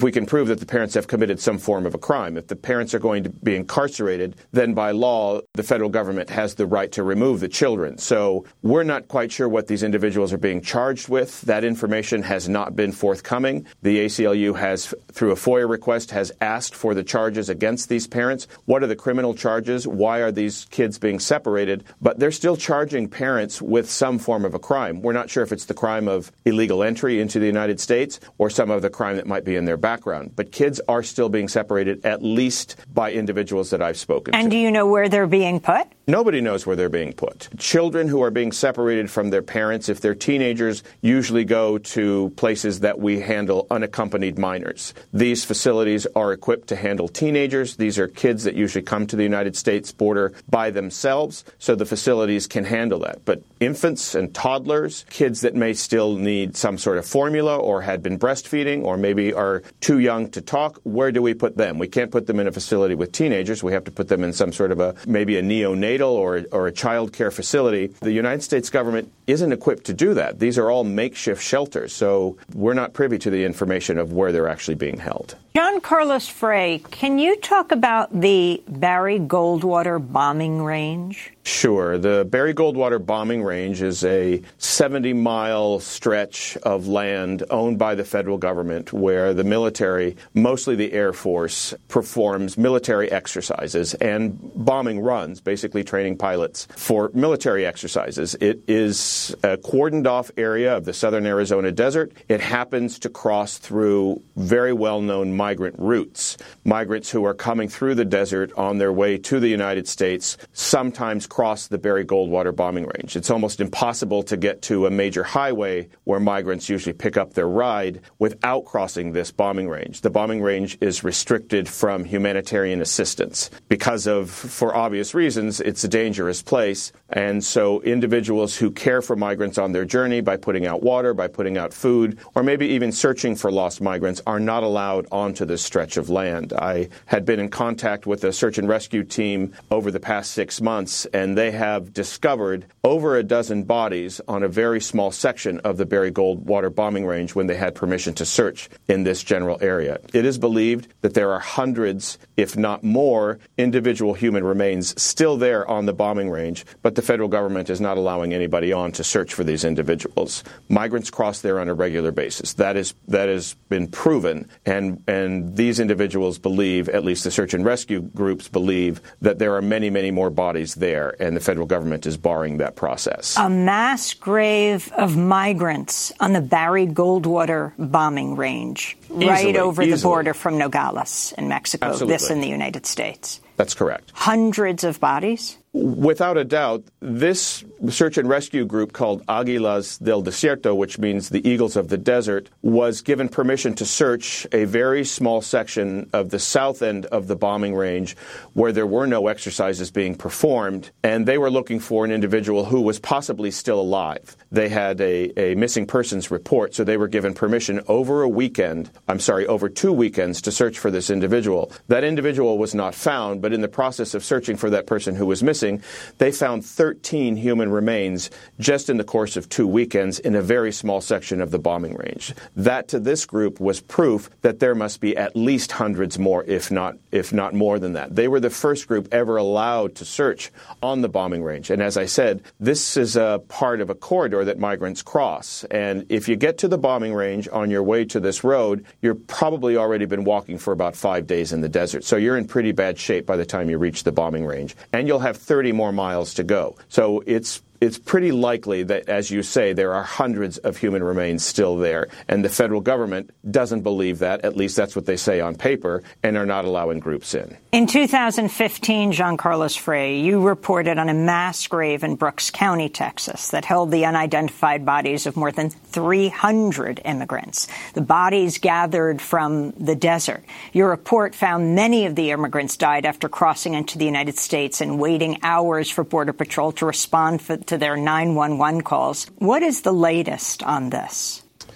we can prove that the parents have committed some form of a crime. If the parents are going to be incarcerated, then by law, the federal government has the right to remove the children. So we're not quite sure what these individuals are being charged with. That information has not been forthcoming. The A C L U has, through a FOIA request, has asked for the charges against these parents. What are the criminal charges? Why are these kids being separated? But they're still charging parents with some form of a crime. We're not sure if it's the crime of illegal entry into the United States or some other crime that might be in their background. But kids are still being separated, at least by individuals that I've spoken and to. And do you know where they're being put? Nobody knows where they're being put. Children who are being separated from their parents, if they're teenagers, usually go to places that we handle unaccompanied minors. These facilities are equipped to handle teenagers. These are kids that usually come to the United States border by themselves, so the facilities can handle that. But infants and toddlers, kids that may still need some sort of formula or had been breastfeeding or maybe are too young to talk, where do we put them? We can't put them in a facility with teenagers. We have to put them in some sort of a, maybe a neonatal or, or a child care facility. The United States government isn't equipped to do that. These are all makeshift shelters, so we're not privy to the information of where they're actually being held. John Carlos Frey, can you talk about the Barry Goldwater bombing range? Sure. The Barry Goldwater bombing range is a seventy-mile stretch of land owned by the federal government where the military, mostly the Air Force, performs military exercises and bombing runs, basically training pilots for military exercises. It is a cordoned-off area of the southern Arizona desert. It happens to cross through very well-known migrant routes. Migrants who are coming through the desert on their way to the United States sometimes cross the Barry Goldwater bombing range. It's almost impossible to get to a major highway where migrants usually pick up their ride without crossing this bombing range. The bombing range is restricted from humanitarian assistance because of, for obvious reasons, it's a dangerous place. And so individuals who care for migrants on their journey by putting out water, by putting out food, or maybe even searching for lost migrants are not allowed onto this stretch of land. I had been in contact with a search and rescue team over the past six months, and they have discovered over a dozen bodies on a very small section of the Barry Goldwater bombing range when they had permission to search in this general area. It is believed that there are hundreds, if not more, individual human remains still there on the bombing range, but the federal government is not allowing anybody on to search for these individuals. Migrants cross there on a regular basis. That is that has been proven, and and these individuals believe, at least the search and rescue groups believe, that there are many, many more bodies there, and the federal government is barring that process. A mass grave of migrants on the Barry Goldwater bombing range, Easily, right over easily. the border from Nogales in Mexico, Absolutely. This in the United States. That's correct. Hundreds of bodies? Without a doubt, this search and rescue group called Águilas del Desierto, which means the Eagles of the Desert, was given permission to search a very small section of the south end of the bombing range where there were no exercises being performed, and they were looking for an individual who was possibly still alive. They had a, a missing persons report, so they were given permission over a weekend, I'm sorry, over two weekends to search for this individual. That individual was not found, but in the process of searching for that person who was missing, they found thirteen human remains just in the course of two weekends in a very small section of the bombing range. That, to this group, was proof that there must be at least hundreds more, if not if not more than that. They were the first group ever allowed to search on the bombing range. And as I said, this is a part of a corridor that migrants cross. And if you get to the bombing range on your way to this road, you've probably already been walking for about five days in the desert. So you're in pretty bad shape by the time you reach the bombing range. And you'll have thirty more miles to go. So it's it's pretty likely that, as you say, there are hundreds of human remains still there. And the federal government doesn't believe that, at least that's what they say on paper, and are not allowing groups in. In two thousand fifteen, Jean Carlos Frey, you reported on a mass grave in Brooks County, Texas, that held the unidentified bodies of more than three hundred immigrants. The bodies gathered from the desert. Your report found many of the immigrants died after crossing into the United States and waiting hours for Border Patrol to respond for, to their nine one one calls. What is the latest on this?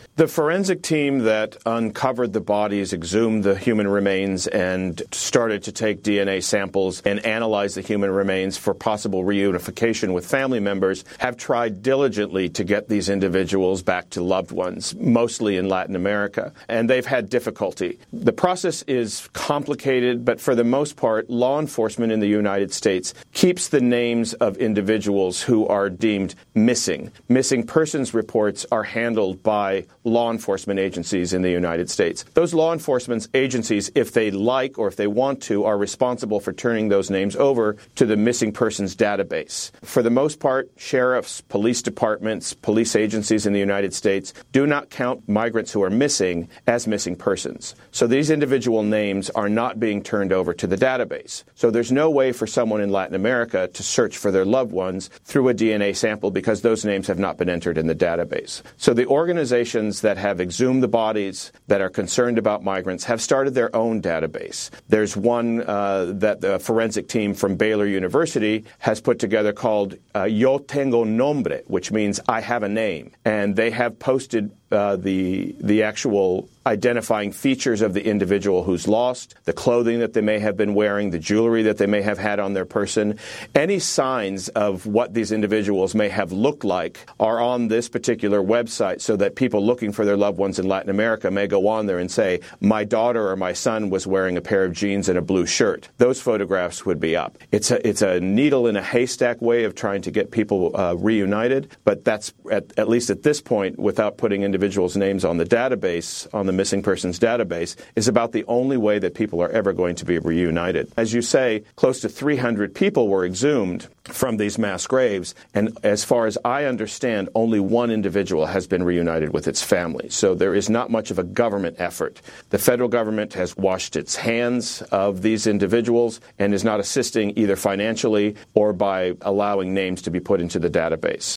The forensic team that uncovered the bodies, exhumed the human remains, and started to take D N A samples and analyze the human remains for possible reunification with family members have tried diligently to get these individuals back to loved ones, mostly in Latin America, and they've had difficulty. The process is complicated, but for the most part, law enforcement in the United States keeps the names of individuals who are deemed missing. Missing persons reports are handled by law enforcement agencies in the United States. Those law enforcement agencies, if they like or if they want to, are responsible for turning those names over to the missing persons database. For the most part, sheriffs, police departments, police agencies in the United States do not count migrants who are missing as missing persons. So these individual names are not being turned over to the database. So there's no way for someone in Latin America to search for their loved ones through a D N A sample because those names have not been entered in the database. So the organizations that have exhumed the bodies, that are concerned about migrants, have started their own database. There's one uh, that the forensic team from Baylor University has put together called uh, Yo Tengo Nombre, which means I have a name. And they have posted uh, the the actual identifying features of the individual who's lost, the clothing that they may have been wearing, the jewelry that they may have had on their person. Any signs of what these individuals may have looked like are on this particular website so that people looking for their loved ones in Latin America may go on there and say, my daughter or my son was wearing a pair of jeans and a blue shirt. Those photographs would be up. It's a, it's a needle in a haystack way of trying to get people uh, reunited, but that's, at, at least at this point, without putting individuals' names on the database, on the missing persons database, is about the only way that people are ever going to be reunited. As you say, close to three hundred people were exhumed from these mass graves, and as far as I understand, only one individual has been reunited with its family. So there is not much of a government effort. The federal government has washed its hands of these individuals and is not assisting either financially or by allowing names to be put into the database.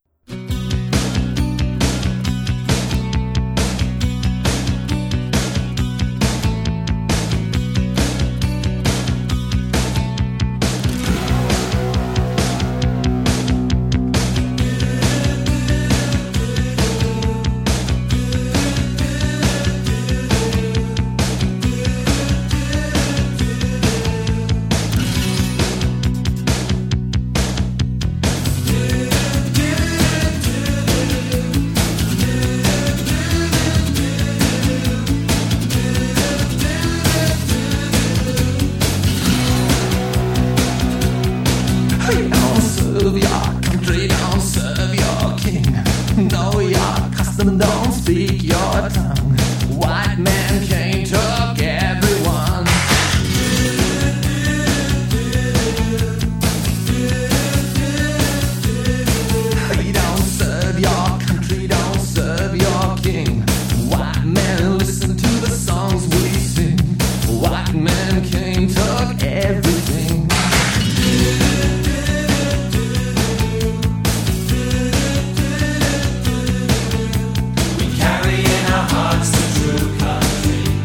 Carry in our hearts the true country.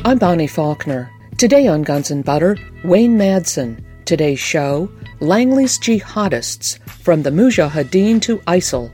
I'm Bonnie Faulkner. Today on Guns and Butter, Wayne Madsen. Today's show, Langley's Jihadists, from the Mujahideen to ISIL.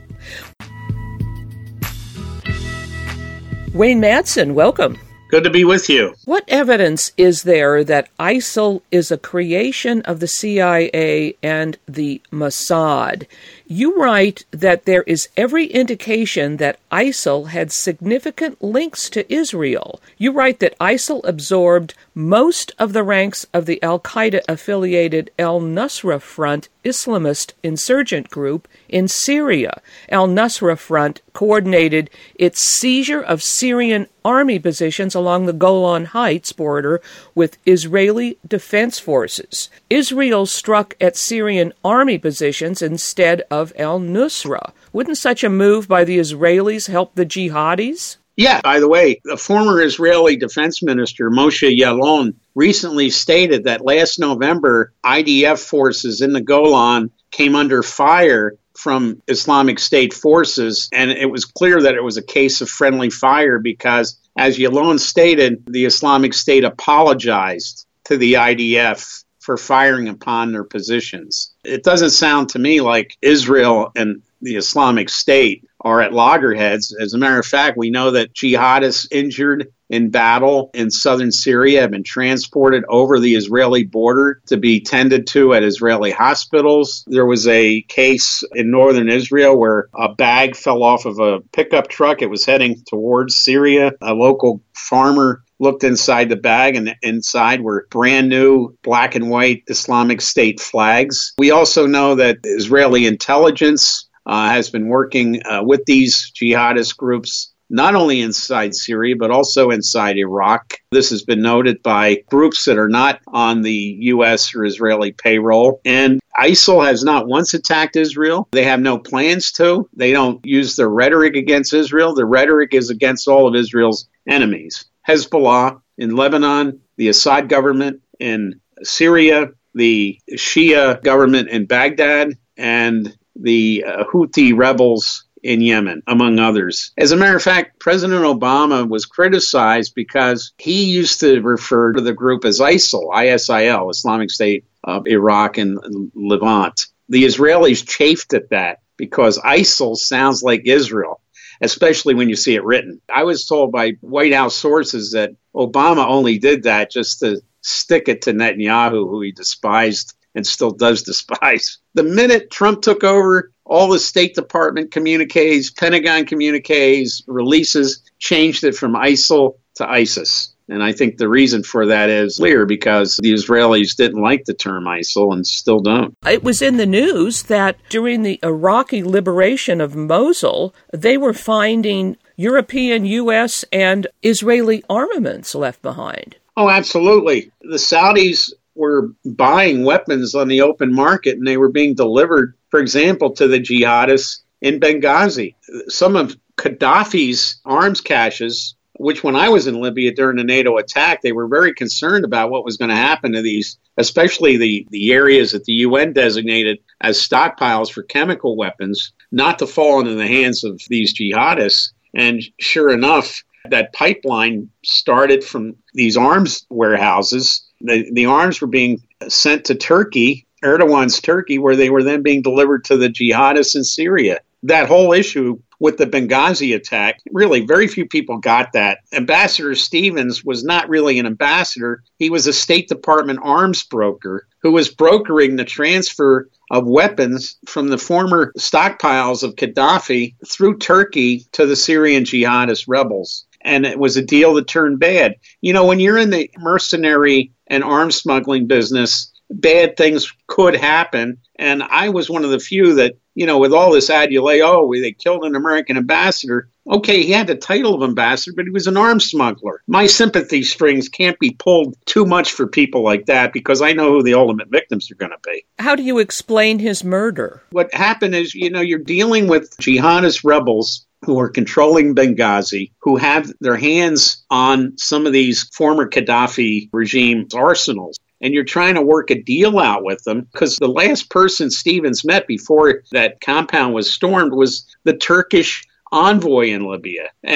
Wayne Madsen, welcome. Good to be with you. What evidence is there that ISIL is a creation of the C I A and the Mossad? You write that there is every indication that ISIL had significant links to Israel. You write that ISIL absorbed most of the ranks of the al-Qaeda-affiliated al-Nusra Front Islamist insurgent group in Syria. Al-Nusra Front coordinated its seizure of Syrian army positions along the Golan Heights border with Israeli defense forces. Israel struck at Syrian army positions instead of al-Nusra. Wouldn't such a move by the Israelis help the jihadis? Yeah, by the way, the former Israeli defense minister, Moshe Yaalon, recently stated that last November, I D F forces in the Golan came under fire from Islamic State forces, and it was clear that it was a case of friendly fire because, as Yaalon stated, the Islamic State apologized to the I D F for firing upon their positions. It doesn't sound to me like Israel and the Islamic State are at loggerheads. As a matter of fact, we know that jihadists injured in battle in southern Syria have been transported over the Israeli border to be tended to at Israeli hospitals. There was a case in northern Israel where a bag fell off of a pickup truck. It was heading towards Syria. A local farmer looked inside the bag, and inside were brand new black and white Islamic State flags. We also know that Israeli intelligence uh, has been working uh, with these jihadist groups, not only inside Syria, but also inside Iraq. This has been noted by groups that are not on the U S or Israeli payroll. And ISIL has not once attacked Israel. They have no plans to. They don't use their rhetoric against Israel. The rhetoric is against all of Israel's enemies. Hezbollah in Lebanon, the Assad government in Syria, the Shia government in Baghdad, and the uh, Houthi rebels in Yemen, among others. As a matter of fact, President Obama was criticized because he used to refer to the group as ISIL, I S I L, Islamic State of Iraq and Levant. The Israelis chafed at that because ISIL sounds like Israel, especially when you see it written. I was told by White House sources that Obama only did that just to stick it to Netanyahu, who he despised and still does despise. The minute Trump took over, all the State Department communiques, Pentagon communiques, releases changed it from ISIL to ISIS. And I think the reason for that is clear because the Israelis didn't like the term ISIL and still don't. It was in the news that during the Iraqi liberation of Mosul, they were finding European, U S, and Israeli armaments left behind. Oh, absolutely. The Saudis were buying weapons on the open market, and they were being delivered, for example, to the jihadists in Benghazi. Some of Gaddafi's arms caches, which when I was in Libya during the NATO attack, they were very concerned about what was going to happen to these, especially the, the areas that the U N designated as stockpiles for chemical weapons, not to fall into the hands of these jihadists. And sure enough, that pipeline started from these arms warehouses. The, the arms were being sent to Turkey, Erdogan's Turkey, where they were then being delivered to the jihadists in Syria. That whole issue with the Benghazi attack, really, very few people got that. Ambassador Stevens was not really an ambassador. He was a State Department arms broker who was brokering the transfer of weapons from the former stockpiles of Gaddafi through Turkey to the Syrian jihadist rebels. And it was a deal that turned bad. You know, when you're in the mercenary and arms smuggling business, bad things could happen. And I was one of the few that, you know, with all this adulation, oh, they killed an American ambassador. Okay, he had the title of ambassador, but he was an arms smuggler. My sympathy strings can't be pulled too much for people like that because I know who the ultimate victims are going to be. How do you explain his murder? What happened is, you know, you're dealing with jihadist rebels who are controlling Benghazi, who have their hands on some of these former Gaddafi regime arsenals. And you're trying to work a deal out with them because the last person Stevens met before that compound was stormed was the Turkish envoy in Libya. And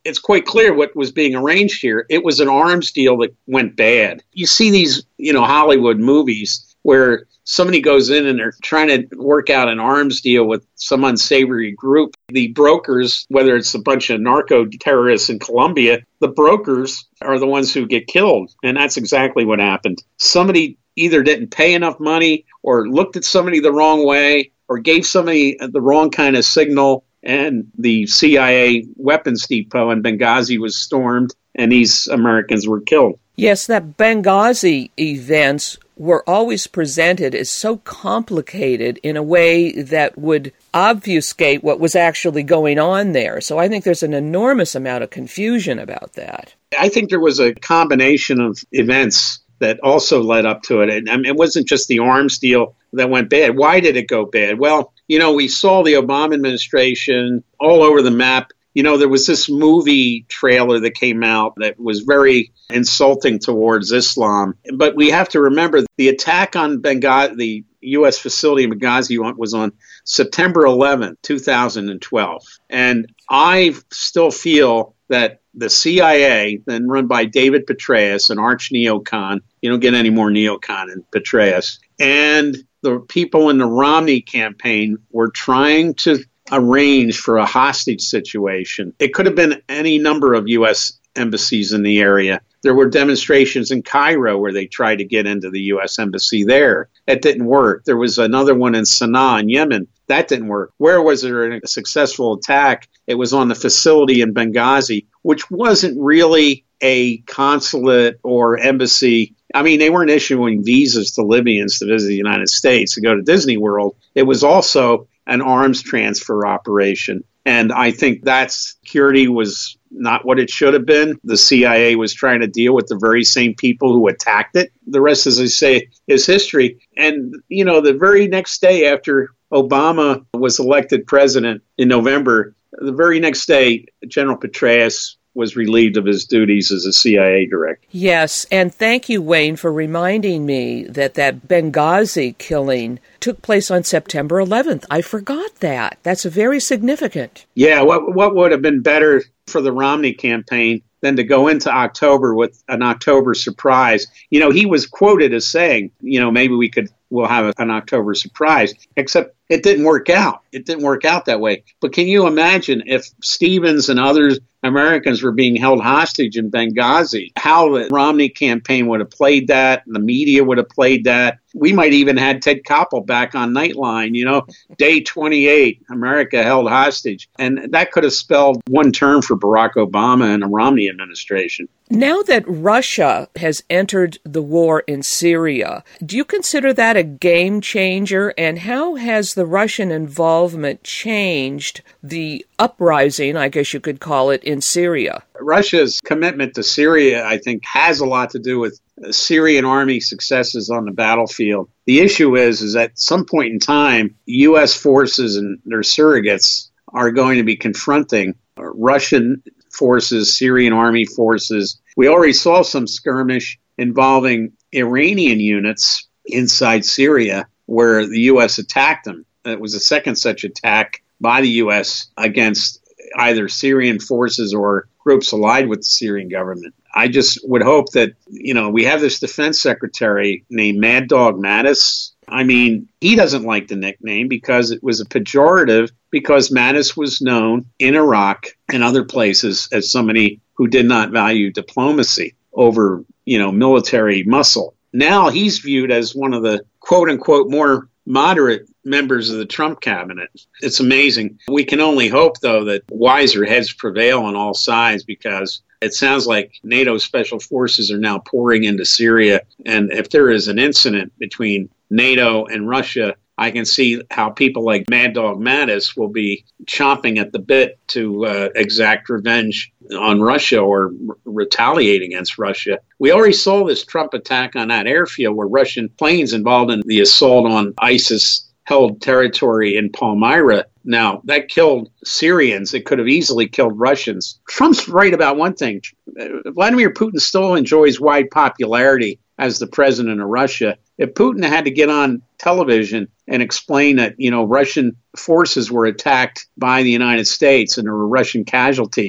it's quite clear what was being arranged here. It was an arms deal that went bad. You see these, you know, Hollywood movies where somebody goes in and they're trying to work out an arms deal with some unsavory group. The brokers, whether it's a bunch of narco terrorists in Colombia, the brokers are the ones who get killed. And that's exactly what happened. Somebody either didn't pay enough money or looked at somebody the wrong way or gave somebody the wrong kind of signal. And the C I A weapons depot in Benghazi was stormed and these Americans were killed. Yes, that Benghazi events were always presented as so complicated in a way that would obfuscate what was actually going on there. So I think there's an enormous amount of confusion about that. I think there was a combination of events that also led up to it. And I mean, it wasn't just the arms deal that went bad. Why did it go bad? Well, you know, we saw the Obama administration all over the map. You know, there was this movie trailer that came out that was very insulting towards Islam. But we have to remember the attack on Benghazi, the U S facility in Benghazi was on September eleventh, two thousand twelve. And I still feel that the C I A, then run by David Petraeus, an arch neocon, you don't get any more neocon than Petraeus, and the people in the Romney campaign were trying to arrange for a hostage situation. It could have been any number of U S embassies in the area. There were demonstrations in Cairo where they tried to get into the U S embassy there. It didn't work. There was another one in Sana'a in Yemen. That didn't work. Where was there a successful attack? It was on the facility in Benghazi, which wasn't really a consulate or embassy. I mean, they weren't issuing visas to Libyans to visit the United States to go to Disney World. It was also an arms transfer operation. And I think that security was not what it should have been. The C I A was trying to deal with the very same people who attacked it. The rest, as I say, is history. And, you know, the very next day after Obama was elected president in November, the very next day, General Petraeus was relieved of his duties as a C I A director. Yes, and thank you, Wayne, for reminding me that that Benghazi killing took place on September eleventh. I forgot that. That's very significant. Yeah, what what would have been better for the Romney campaign than to go into October with an October surprise? You know, he was quoted as saying, you know, maybe we could, we'll have an October surprise, except it didn't work out. It didn't work out that way. But can you imagine if Stevens and others Americans were being held hostage in Benghazi, how the Romney campaign would have played that, and the media would have played that? We might even had Ted Koppel back on Nightline, you know, day twenty-eight, America held hostage. And that could have spelled one term for Barack Obama and a Romney administration. Now that Russia has entered the war in Syria, do you consider that a game changer? And how has the Russian involvement changed the uprising, I guess you could call it, in Syria? Russia's commitment to Syria, I think, has a lot to do with Syrian army successes on the battlefield. The issue is, is at some point in time, U S forces and their surrogates are going to be confronting Russian forces, Syrian army forces. We already saw some skirmish involving Iranian units inside Syria where the U S attacked them. It was a second such attack by the U S against either Syrian forces or groups allied with the Syrian government. I just would hope that, you know, we have this defense secretary named Mad Dog Mattis. I mean, he doesn't like the nickname because it was a pejorative, because Mattis was known in Iraq and other places as somebody who did not value diplomacy over, you know, military muscle. Now he's viewed as one of the quote unquote more moderate members of the Trump cabinet. It's amazing. We can only hope, though, that wiser heads prevail on all sides, because it sounds like NATO special forces are now pouring into Syria. And if there is an incident between NATO and Russia, I can see how people like Mad Dog Mattis will be chomping at the bit to uh, exact revenge on Russia or r- retaliate against Russia. We already saw this Trump attack on that airfield where Russian planes involved in the assault on ISIS-held territory in Palmyra. Now, that killed Syrians. It could have easily killed Russians. Trump's right about one thing. Vladimir Putin still enjoys wide popularity as the president of Russia. If Putin had to get on television and explain that, you know, Russian forces were attacked by the United States and there were Russian casualties,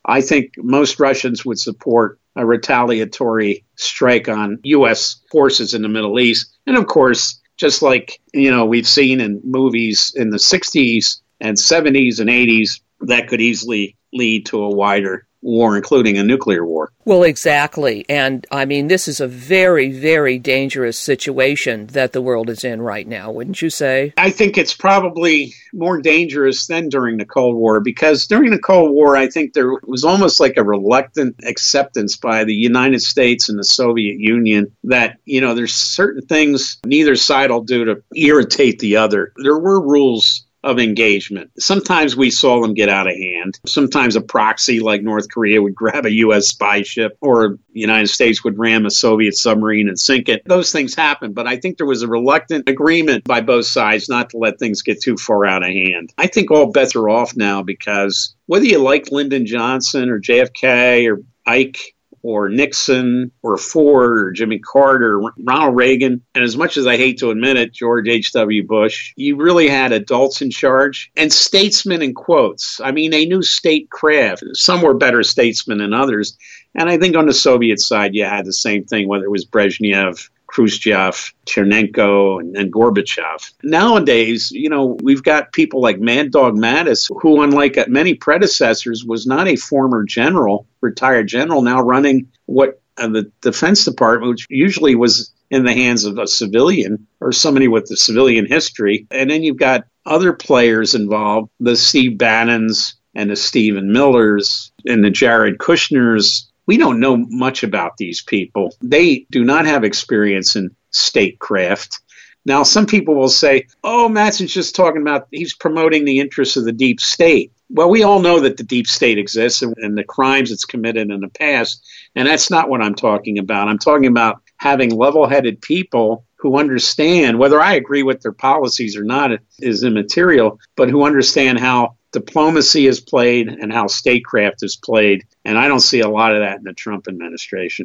I think most Russians would support a retaliatory strike on U S forces in the Middle East. And of course, just like, you know, we've seen in movies in the sixties and seventies and eighties, that could easily lead to a wider war, including a nuclear war. Well, exactly. And I mean, this is a very, very dangerous situation that the world is in right now, wouldn't you say? I think it's probably more dangerous than during the Cold War, because during the Cold War, I think there was almost like a reluctant acceptance by the United States and the Soviet Union that, you know, there's certain things neither side will do to irritate the other. There were rules of engagement. Sometimes we saw them get out of hand. Sometimes a proxy like North Korea would grab a U S spy ship, or the United States would ram a Soviet submarine and sink it. Those things happen, but I think there was a reluctant agreement by both sides not to let things get too far out of hand. I think all bets are off now, because whether you like Lyndon Johnson or J F K or Ike or Nixon or Ford or Jimmy Carter or Ronald Reagan, and as much as I hate to admit it, George H W. Bush, you really had adults in charge and statesmen in quotes. I mean, they knew statecraft. Some were better statesmen than others. And I think on the Soviet side, you had the same thing, whether it was Brezhnev, Khrushchev, Chernenko, and, and Gorbachev. Nowadays, you know, we've got people like Mad Dog Mattis, who, unlike many predecessors, was not a former general, retired general, now running what uh, the Defense Department, which usually was in the hands of a civilian or somebody with a civilian history. And then you've got other players involved, the Steve Bannons and the Stephen Millers and the Jared Kushners. We don't know much about these people. They do not have experience in statecraft. Now, some people will say, oh, Mattson's just talking about, he's promoting the interests of the deep state. Well, we all know that the deep state exists and, and the crimes it's committed in the past. And that's not what I'm talking about. I'm talking about having level-headed people who understand, whether I agree with their policies or not is immaterial, but who understand how diplomacy is played and how statecraft is played. And I don't see a lot of that in the Trump administration.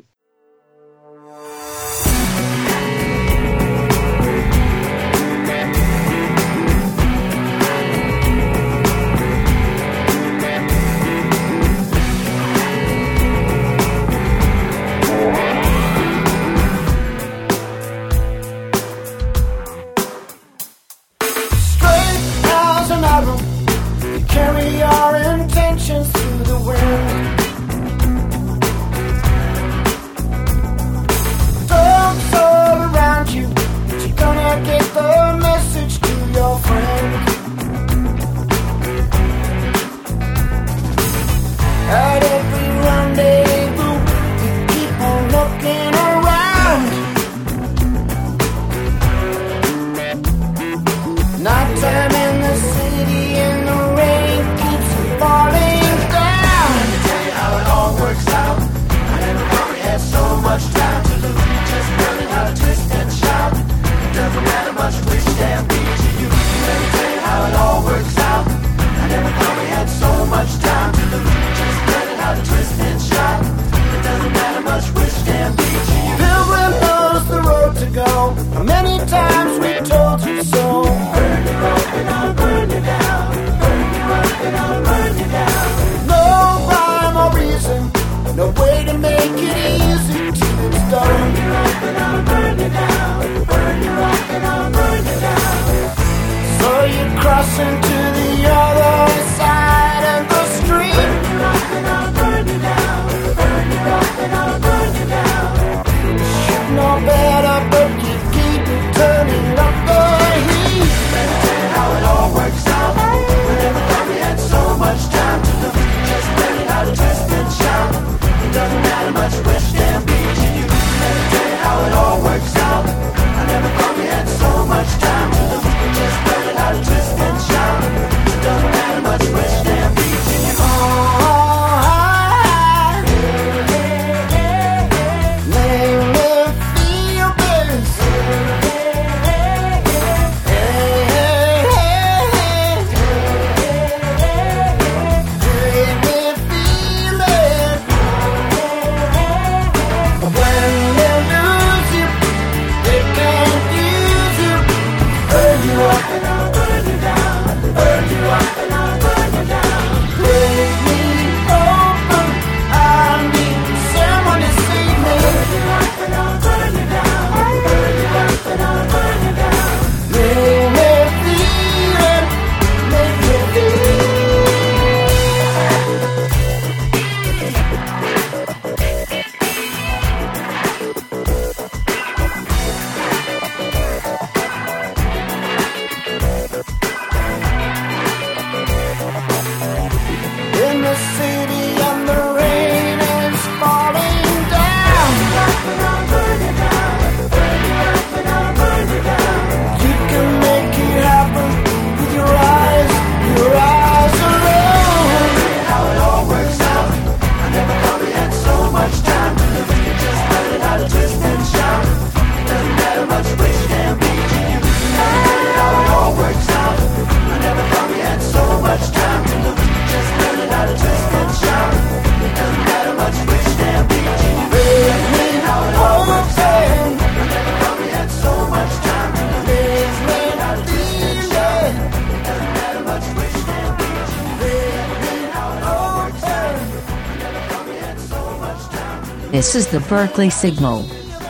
Carry our intentions to the wind. Dogs all around you, but you're gonna get the message to your friend. At every rendezvous, you keep on looking around. Nighttime in the city and the rain keeps falling down. Let me tell you how it all works out. I never probably had so much time to lose. Just learning how to twist and shout. It doesn't matter much which damn beat you use. Let me tell you how it all works out. I never probably had so much time to lose. Just learning how to twist and shout. It doesn't matter much which damn beat you use. Pilgrim knows the road to go. Many times we told you so. Burn you up and I'll burn you down. Burn you up and I'll burn you down. No rhyme or reason, no way to make it easy till it's done. Burn you up and I'll burn you down. Burn you up and I'll burn you down. So you're crossing to the other side of the street. Burn you up and I'll burn you down. Burn you up and I'll burn you down. Should know better, but you keep turning up the heat. Let me tell you how it all works out. Whenever thought we had so much time to lose. Just learning how to twist and shout. It doesn't matter much which damn beat you use. Let me tell you how it all works out. I never thought we had so much time to lose. Just learning how to twist and shout. This is the Berkeley Signal.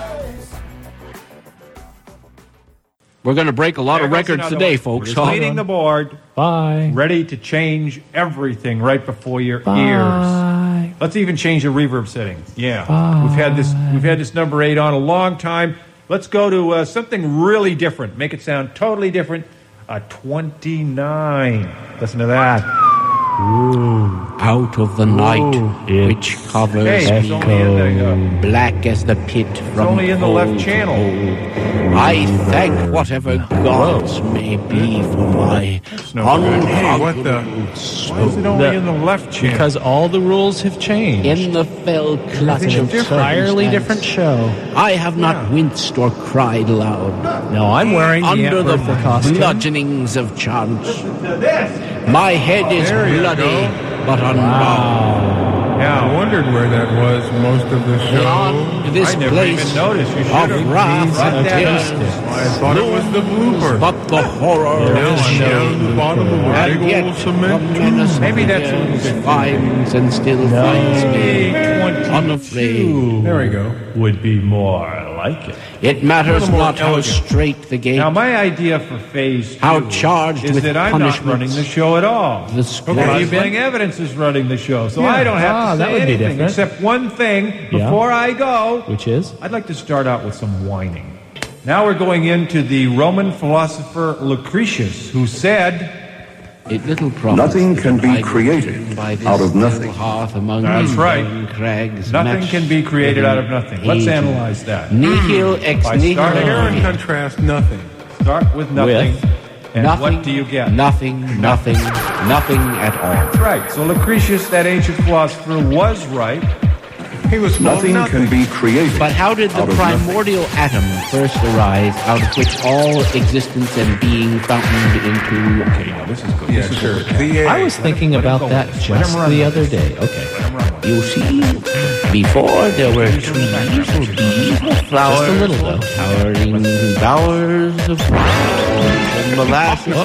We're going to break a lot of records today, folks. Just leading the board. Bye. Ready to change everything right before your Bye. ears. Let's even change the reverb settings. Yeah. Bye. We've had this we've had this number eight on a long time. Let's go to uh, something really different. Make it sound totally different. A twenty-nine. Listen to that. Ooh. Out of the night, Ooh. which covers hey, it's only in the, uh, black as the pit it's from only in the left channel. I thank whatever gods may be for my no hey, what the? Why is it only the, in the left channel? Because all the rules have changed. In the fell clutch it's of an entirely different show. I have not yeah. winced or cried loud. No, I'm wearing under the, the costume. bludgeonings of chance. My head is bloody, but unbound. Wow. Yeah, I wondered where that was most of the show. Beyond this I never place even noticed. You should of have wrath and I thought it was the blooper. But the horror yeah, of the show. The bottom of a and big yet old cement tube. Maybe that's what finds and still no. finds me unafraid. There we go. Would be more like it. It matters not how elegant. straight the gate. Now, my idea for phase two how charged is with that I'm not running the show at all. The okay, Playing Evidence is running the show, so yeah. I don't have ah, to that say would anything be different. except one thing yeah. before I go. Which is? I'd like to start out with some whining. Now we're going into the Roman philosopher Lucretius, who said... It little nothing can be created out of nothing. Among That's right. Crags nothing can be created out of nothing. Let's analyze that. Nihil ex nihilo. Compare and contrast nothing. Start with nothing. With and nothing, what do you get? Nothing, nothing, nothing at all. That's right. So Lucretius, that ancient philosopher, was right. He was nothing, nothing can be created. But how did the primordial nothing. atom first arise, out of which all existence and being fountained into? Okay, now this is good. Yeah, this is sure. good. The, uh, I was thinking about that just the other day. Okay. You see, before there were trees or bees or flowers, just a little though, towering bowers of and molasses.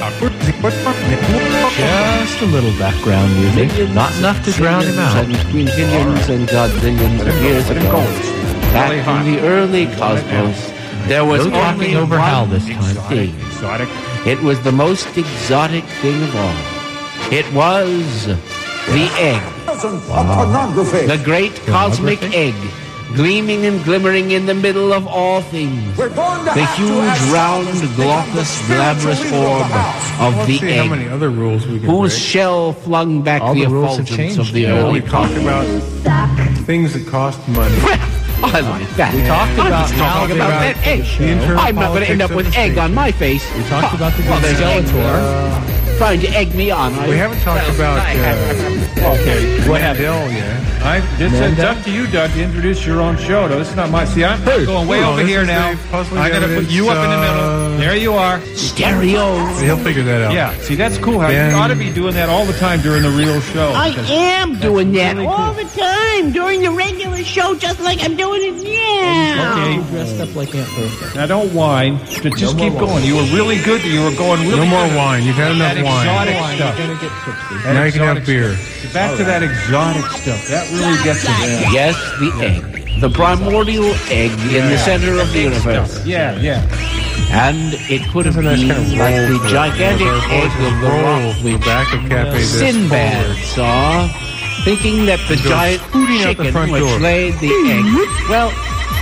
Just a little background music, not enough to drown him out. And quintillions and godzillions of years ago, back in the early cosmos, there was no only over one Hal this time. thing. Exotic. It was the most exotic thing of all. It was the egg. Wow. The great cosmic egg, gleaming and glimmering in the middle of all things. The huge, round, glaucous, glabrous orb of the egg, how many other rules we can whose break. shell flung back all the, the rules have effulgence changed. of the yeah, early we talked about things that cost money. I like that. We talked I'm about just talking about, about that egg. The I'm not going to end up with egg on my face. We talked about the well, Skeletor. Trying to egg me on. We haven't talked about uh, okay. What Mandel yet. I, this is up to you, Doug, to introduce your own show. No, this is not my... See, I'm hey, going way no, over here now. I'm going to put you up in the middle. Uh, there you are. Stereo. He'll figure that out. Yeah, see, that's cool. Ben, you ought to be doing that all the time during the real show. I am doing that really all cool. the time during the regular show, just like I'm doing it now. Okay. Dressed up like Aunt Bertha. Now, don't whine. But just no keep going. Wine. You were really good. You were going really No more good. wine. You've had enough that wine. Exotic wine. stuff. You're gonna get tipsy. That now you can have beer. Stuff. Back to that exotic stuff. That really gets it. Yes, the egg. The primordial egg yeah. in the center of the universe. Yeah, yeah. And it could have been kind of like the gigantic egg of the rock which back of Cafe Sinbad saw, thinking that the giant chicken the which door. laid the egg. Well,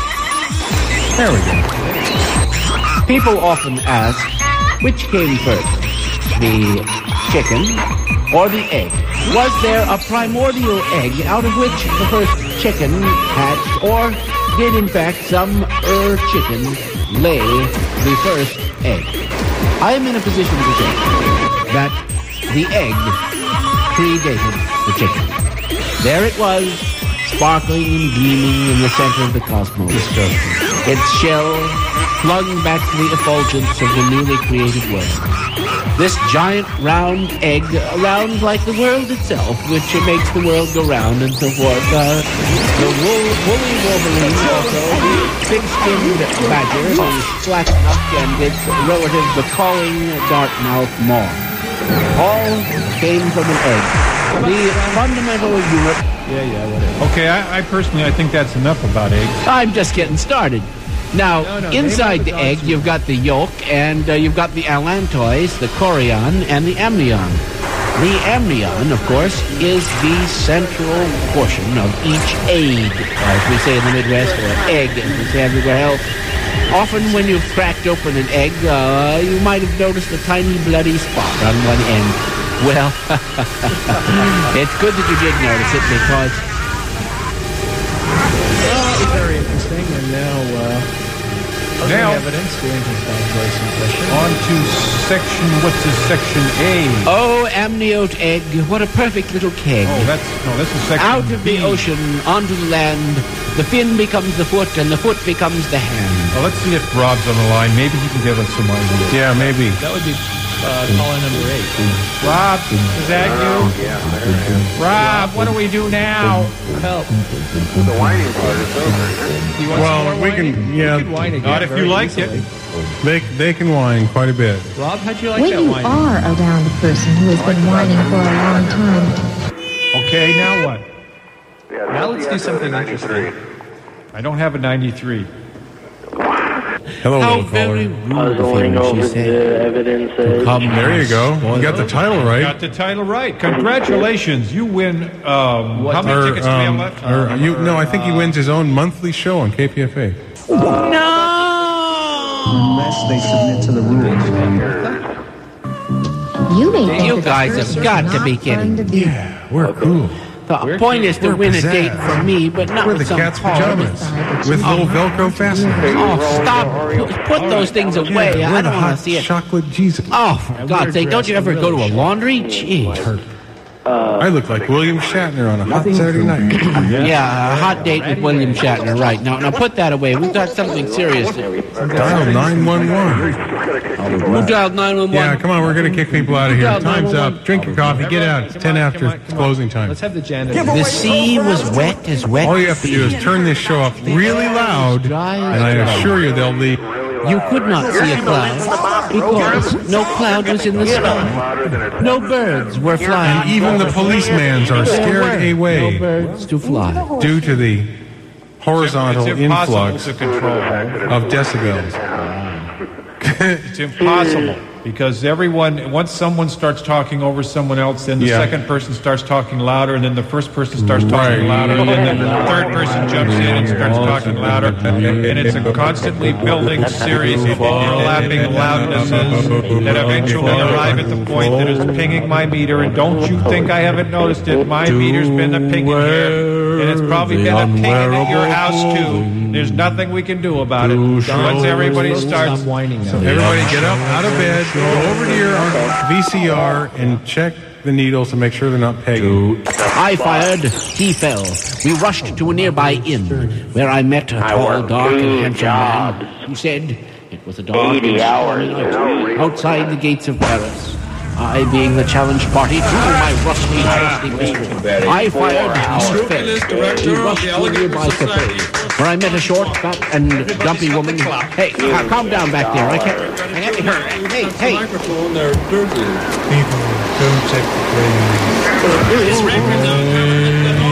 there we go. People often ask, which came first, the chicken or the egg? Was there a primordial egg out of which the first chicken hatched, or did in fact some er chicken lay the first egg? I am in a position to say that the egg predated the chicken. There it was, sparkling and gleaming in the center of the cosmos. Its shell flung back the effulgence of the newly created world. This giant round egg, round like the world itself, which makes the world go round and so forth. Uh, the wool, woolly wolverine, also the big-skinned badger, the flat-necked and its relative, the calling dark-mouthed moth. all came from an egg. The fundamental unit. Yeah, yeah, whatever. Okay, I, I personally, I think that's enough about eggs. I'm just getting started. Now, No, no, inside name the all the egg, dogs. you've got the yolk, and uh, you've got the allantois, the chorion, and the amnion. The amnion, of course, is the central portion of each egg, as we say in the Midwest, or egg, as we say everywhere else. Often when you've cracked open an egg, uh, you might have noticed a tiny bloody spot on one end. Well, it's good that you did notice it, because Well, very interesting. And now, uh, Now- evidence doing his voice impression. On to section, what's this, section A? oh, amniote egg, what a perfect little keg. Oh, that's, no, this is section Out of B. the ocean, onto the land, the fin becomes the foot, and the foot becomes the hand. Well, let's see if Rob's on the line. Maybe he can give us some ideas. Yeah, maybe. That would be uh, caller number eight. Rob, is that you? Yeah. Rob, what do we do now? Help. The whining part is over. You want some Well, more we whining? can, You yeah, can whine again Not if you very like easily. it. they they can whine quite a bit. Rob, how'd you like When that you whining? are around a person who has been whining for a long time, Okay, now what? Now let's do something interesting. I don't have a ninety-three. Hello, How little very caller. rude of him, she said. To come There you go. You got the title right. Got the title right. Congratulations. You win, um, how many Or, tickets do we have um, left? or you, no, I think he wins his own monthly show on K P F A. Unless they submit to the rules. you may think You that the guys person have got is to not be trying kidding. to be Yeah, we're cool. The point is to We're win a pizzazz. date for me, but not We're with the some cat's hard- pajamas with little Velcro fasteners. Oh, stop. Put, put those things away. Yeah, I we're the don't want hot to see it. chocolate Jesus. Oh, for God's sake, don't you ever go to a laundry? Jeez. I look like William Shatner on a hot Saturday night. Yeah, a hot date with William Shatner, right. Now, now put that away. We've got something serious. Dial nine one one. Who dialed nine one one? Yeah, come on, we're going to kick people out of here. Dial Time's nine one one. up. Drink your coffee. Get out. It's ten after. It's closing time. Let's have the janitor. The sea was wet as wet. All you have to do is turn this show up really loud, and I assure you they'll leave. You could not see a cloud because no cloud was in the sky. No birds were flying. And even the policemen are scared No away birds to fly. due to the horizontal It's impossible influx to control. of decibels. It's impossible because everyone, once someone starts talking over someone else, then the Yeah. second person starts talking louder, and then the first person starts talking Right. louder, and then the third person jumps in and starts talking louder, and it's a constantly building series of overlapping loudnesses that eventually arrive at the point that is pinging my meter, and don't you think I haven't noticed it, my meter's been a pinging here, and it's probably been a pinging at your house too. There's nothing we can do about it. Once everybody starts... Stop whining now. Everybody get up out of bed, go over to your V C R, and check the needles to make sure they're not pegging. I fired, he fell. We rushed to a nearby inn, where I met a tall, dark, and handsome man who said it was a dark and stormy night outside the gates of Paris. I, being the challenged party, threw my rusty, rusty pistol. I fired, he fell. We rushed to a nearby cafe, where I met a short, fat, and dumpy woman. Hey, ca- calm down back there. I can't, I can't be hurt. Hey, hey. Microphone there, dirty. People don't check the plane. This record, though,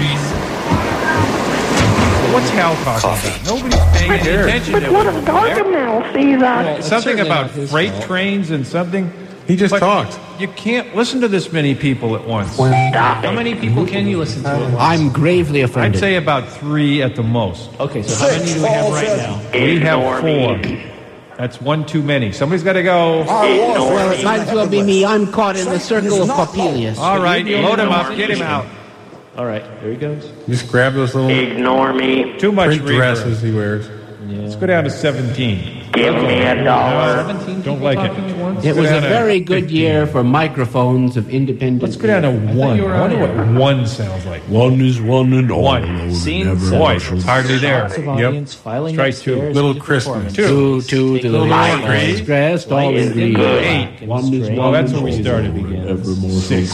what's Hal talking about? Nobody's paying any attention to it. now, Something about freight trains and something. He just but talked. You can't listen to this many people at once. How many people can you listen to at once? I'm gravely offended. I'd say about three at the most. Okay, so how many do we have right now? We have four. That's one too many. Somebody's got to go. Well, it might as well be me. I'm caught in the circle of Coppelius. All right, load him up. Get him out. All right, there he goes. Just grab those little Ignore me. Too much print reverb. dresses he wears. Let's go down to seventeen. Give me a dollar. Don't like it. It was a very good year for microphones of independent. Let's go down to one. I wonder what one sounds like. One is one and all. One. Scenes Boy, of it's hardly there. lots of audience filing Strike upstairs two. to Little the Christmas. performance. Two, two, the little Light light green. dressed all in green. Eight. One is Well, one. that's where we started. Six.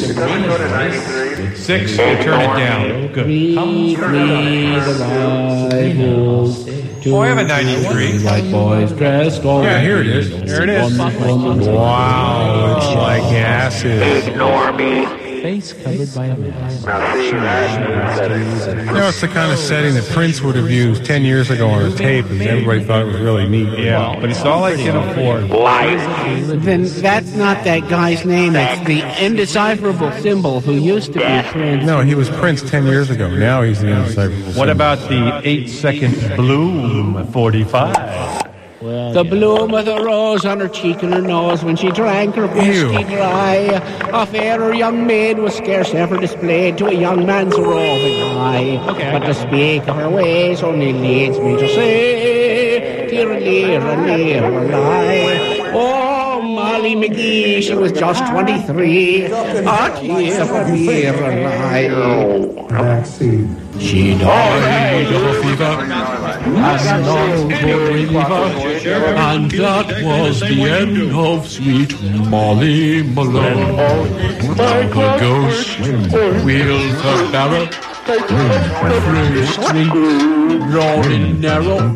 Six. We turn it down. Good. Read me the Bible. Oh, I have a ninety-three. Like boys dressed all Yeah, here it is. Here it is. Wow, it's like acid. Normie. Face covered by a mask. Now see that? You know, it's the kind of setting that Prince would have used ten years ago on a tape, and everybody thought it was really neat. Yeah, but it's all I can afford. Then that's not that guy's name. It's the indecipherable symbol who used to be Prince. No, he was Prince ten years ago. Now he's the indecipherable What symbol. about the eight-second bloom forty-five? The bloom of the rose on her cheek and her nose when she drank her whiskey dry. A fairer young maid was scarce ever displayed to a young man's roving eye. Okay, but to speak of her ways only leads me to say, dear, dear, dear, lie. Oh, Molly McGee, she was just twenty-three. Ah, dear, dear, lie. She died of a fever, and none could relieve her, and that was the end of sweet Molly Malone. Her ghost wheeled her barrow, through streets broad and narrow.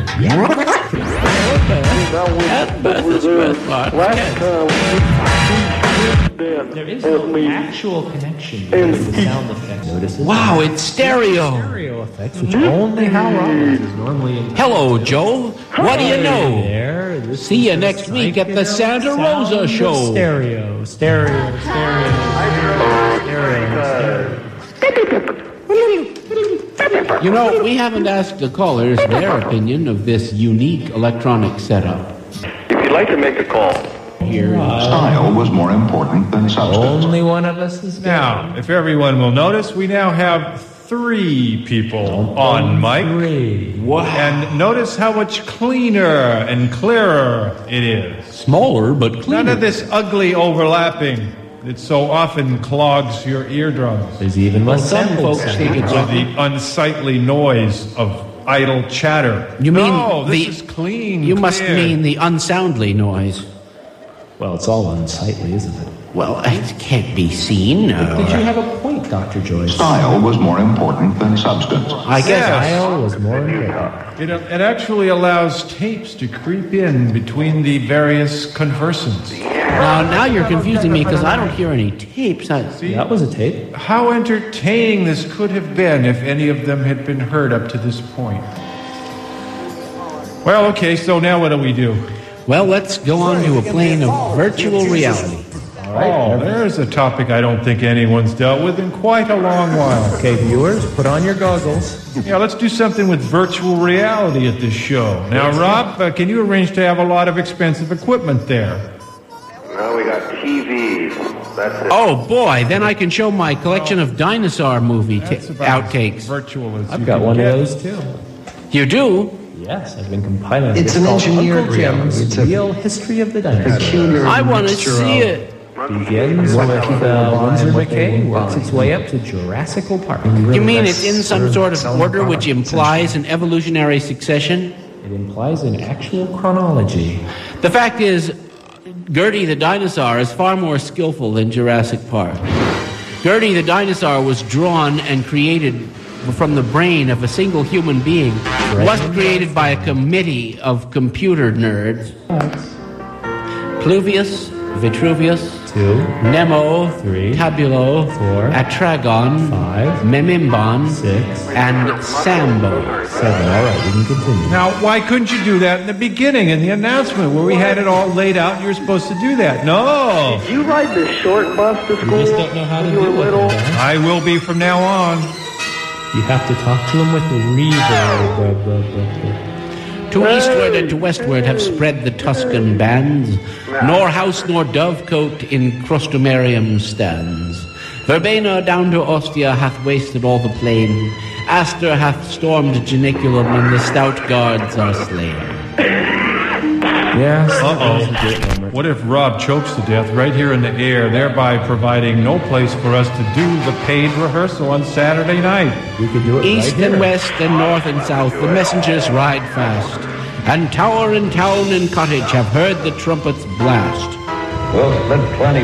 There is no actual connection between the sound effects. Notices Wow, it's stereo. stereo effects, which only Hal Roberts is normally in. Hello, Joe. What do you know? There. This See you is next week at the psychedelic Santa sound Rosa of show. Stereo, stereo, stereo, stereo, stereo. You know, we haven't asked the callers their opinion of this unique electronic setup. If you'd like to make a call. Here, Style was more important than substance. Only one of us is Now, if everyone will notice, we now have three people on mic. Wow. And notice how much cleaner and clearer it is. Smaller, but cleaner. None of this ugly overlapping that so often clogs your eardrums. There's even less Some samples. folks think it's With the unsightly noise of idle chatter. You mean no, this the- is clean. You must clear. mean the unsoundly noise. Well, it's all unsightly, isn't it? Well, it can't be seen. Uh, Did you have a point, Doctor Joyce? Style was more important than substance. I guess Style was more important. It, it actually allows tapes to creep in between the various conversants. Now, now you're confusing me because I don't hear any tapes. I, See, That was a tape. how entertaining this could have been if any of them had been heard up to this point. Well, okay, so now what do we do? well, let's go on to a plane of virtual reality. Oh, there's a topic I don't think anyone's dealt with in quite a long while. Okay, viewers, put on your goggles. Yeah, let's do something with virtual reality at this show. Now, Rob, uh, can you arrange to have a lot of expensive equipment there? Now we got T Vs. That's it. Oh boy, then I can show my collection of dinosaur movie ta- That's about outtakes. Virtual as I've you got can one get. of those too. You do? Yes, I've been compiling. It's an called engineered Uncle Jim's reality. It's a Real History of the Dinosaurs. peculiar I want to mixture see of- it. Begins with uh, Windsor McKay, works its way up to Jurassical Park. You mean it's in some sort of order which implies an evolutionary succession? It implies an actual chronology. The fact is, Gertie the dinosaur is far more skillful than Jurassic Park. Gertie the dinosaur was drawn and created from the brain of a single human being. It wasn't created by a committee of computer nerds. Pluvius, Vitruvius, Two, Nemo, three, Tabulo, four, Atragon, five, Memimban, six, and Sambo. seven. All right, we can continue. Now, why couldn't you do that in the beginning, in the announcement, where we had it all laid out and you were supposed to do that? No! Did you ride the short bus to school? You just don't know how to when you deal were with little? it, Don. I will be from now on. You have to talk to him with the reverb. To eastward and to westward have spread the Tuscan bands, nor house nor dovecote in Crustumerium stands. Verbena down to Ostia hath wasted all the plain, Astur hath stormed Janiculum, and the stout guards are slain. Yes. Uh-oh. What if Rob chokes to death right here in the air, thereby providing no place for us to do the paid rehearsal on Saturday night? We could do it East right and here. west and north and south the messengers ride fast, and tower and town and cottage have heard the trumpets blast. Well, spent plenty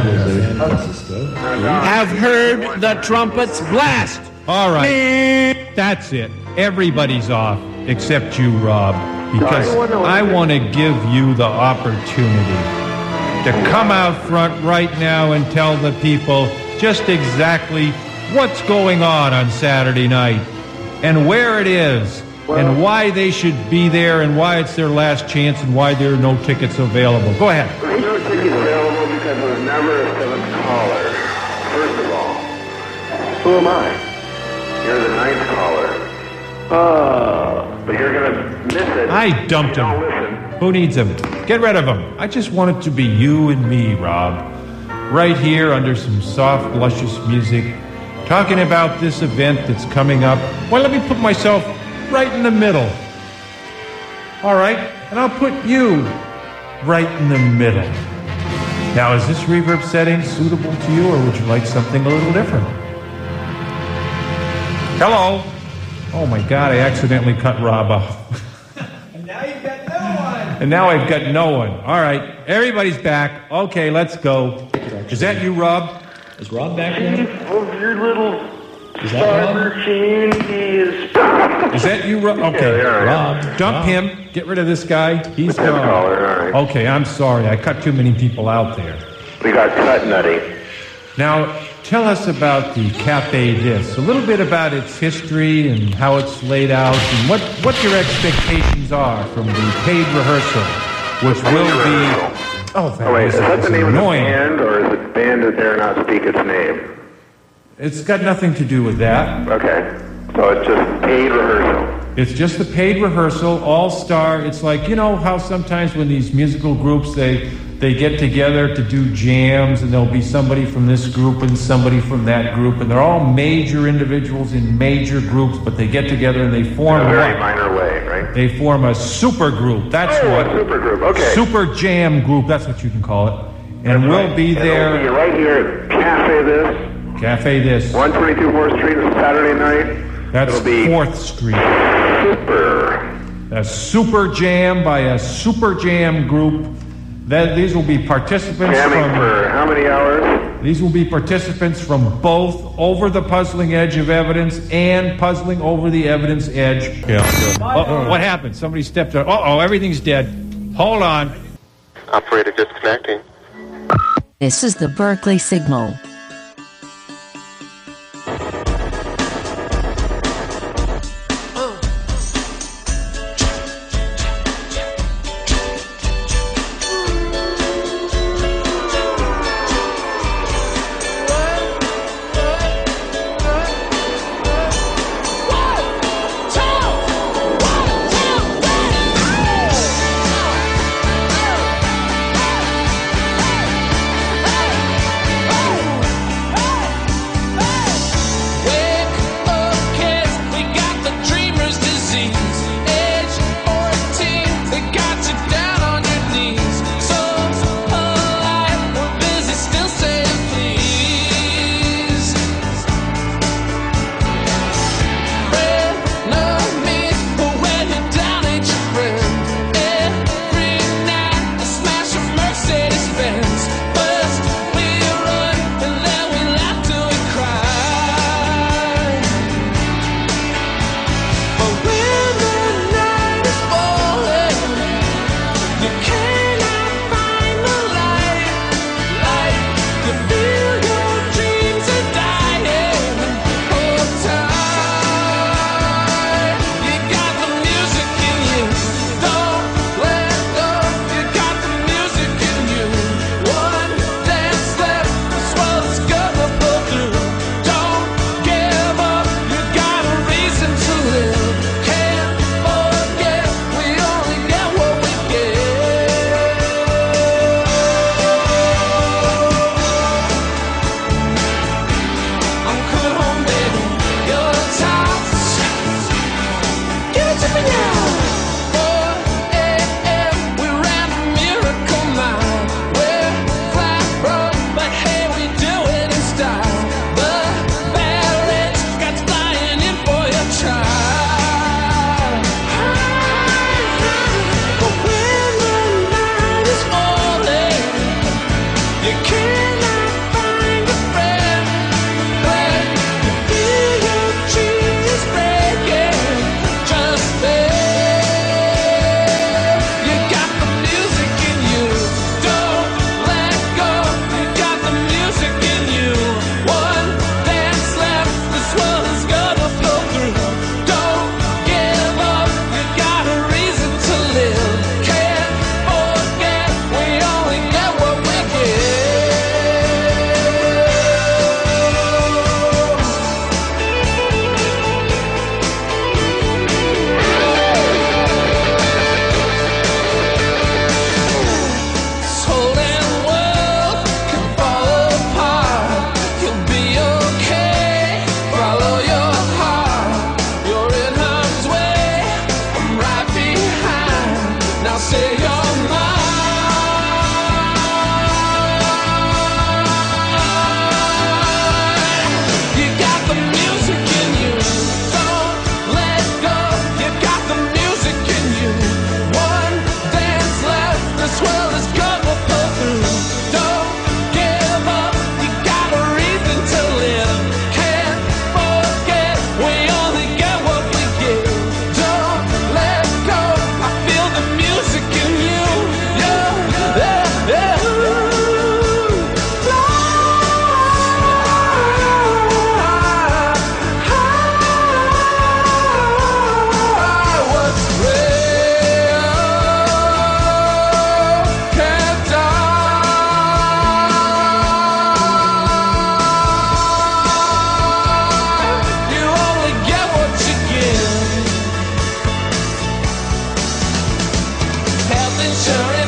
Have heard the trumpets blast. All right. That's it. Everybody's off. except you, Rob, because I want to give you the opportunity to come out front right now and tell the people just exactly what's going on on Saturday night and where it is and why they should be there and why it's their last chance and why there are no tickets available. Go ahead. There's no tickets available because there was never a seventh caller. First of all, who am I? You're the ninth caller. Oh, but you're going to miss it. I dumped him. Who needs him? Get rid of him. I just want it to be you and me, Rob. Right here under some soft, luscious music, talking about this event that's coming up. Well, let me put myself right in the middle. All right, and I'll put you right in the middle. Now, is this reverb setting suitable to you, or would you like something a little different? Hello? Oh my God, I accidentally cut Rob off. And now you've got no one. And now I've got no one. All right, everybody's back. Okay, let's go. Is that you, Rob? Is Rob back there? Of your little Is that Rob? machine, he is... Is that you, Rob? Okay, Yeah, Rob. Dump Rob. him. Get rid of this guy. He's Tenth gone. caller, all right. Okay, I'm sorry. I cut too many people out there. We got cut, Nutty. Now, tell us about the Cafe This. A little bit about its history and how it's laid out and what, what your expectations are from the paid rehearsal, which will be... Oh, that Oh, wait, was, is that that's the name annoying. of the band, or is it the band that dare not speak its name? It's got nothing to do with that. Okay, so it's just paid rehearsal. It's just the paid rehearsal, all-star. It's like, you know how sometimes when these musical groups, they they get together to do jams, and there'll be somebody from this group and somebody from that group, and they're all major individuals in major groups, but they get together and they form In a very what? minor way, right? They form a super group. That's Oh, what. a super group, okay. Super jam group. That's what you can call it. And That's we'll right. be And there. it'll be right here at Cafe This, Cafe This. one twenty-two fourth Street, on Saturday night. That's It'll be fourth Street. super. A super jam by a super jam group. That these will be participants Jamming from. for how many hours? These will be participants from both Over the Puzzling Edge of Evidence and Puzzling Over the Evidence Edge. Yeah. Uh-oh, what happened? Somebody stepped on. Uh oh, everything's dead. Hold on. Operator disconnecting. This is the Berkeley Signal. Hey!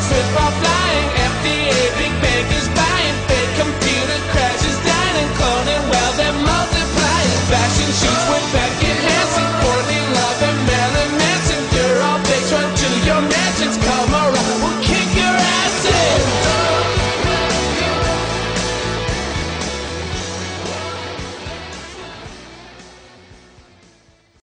slip of life.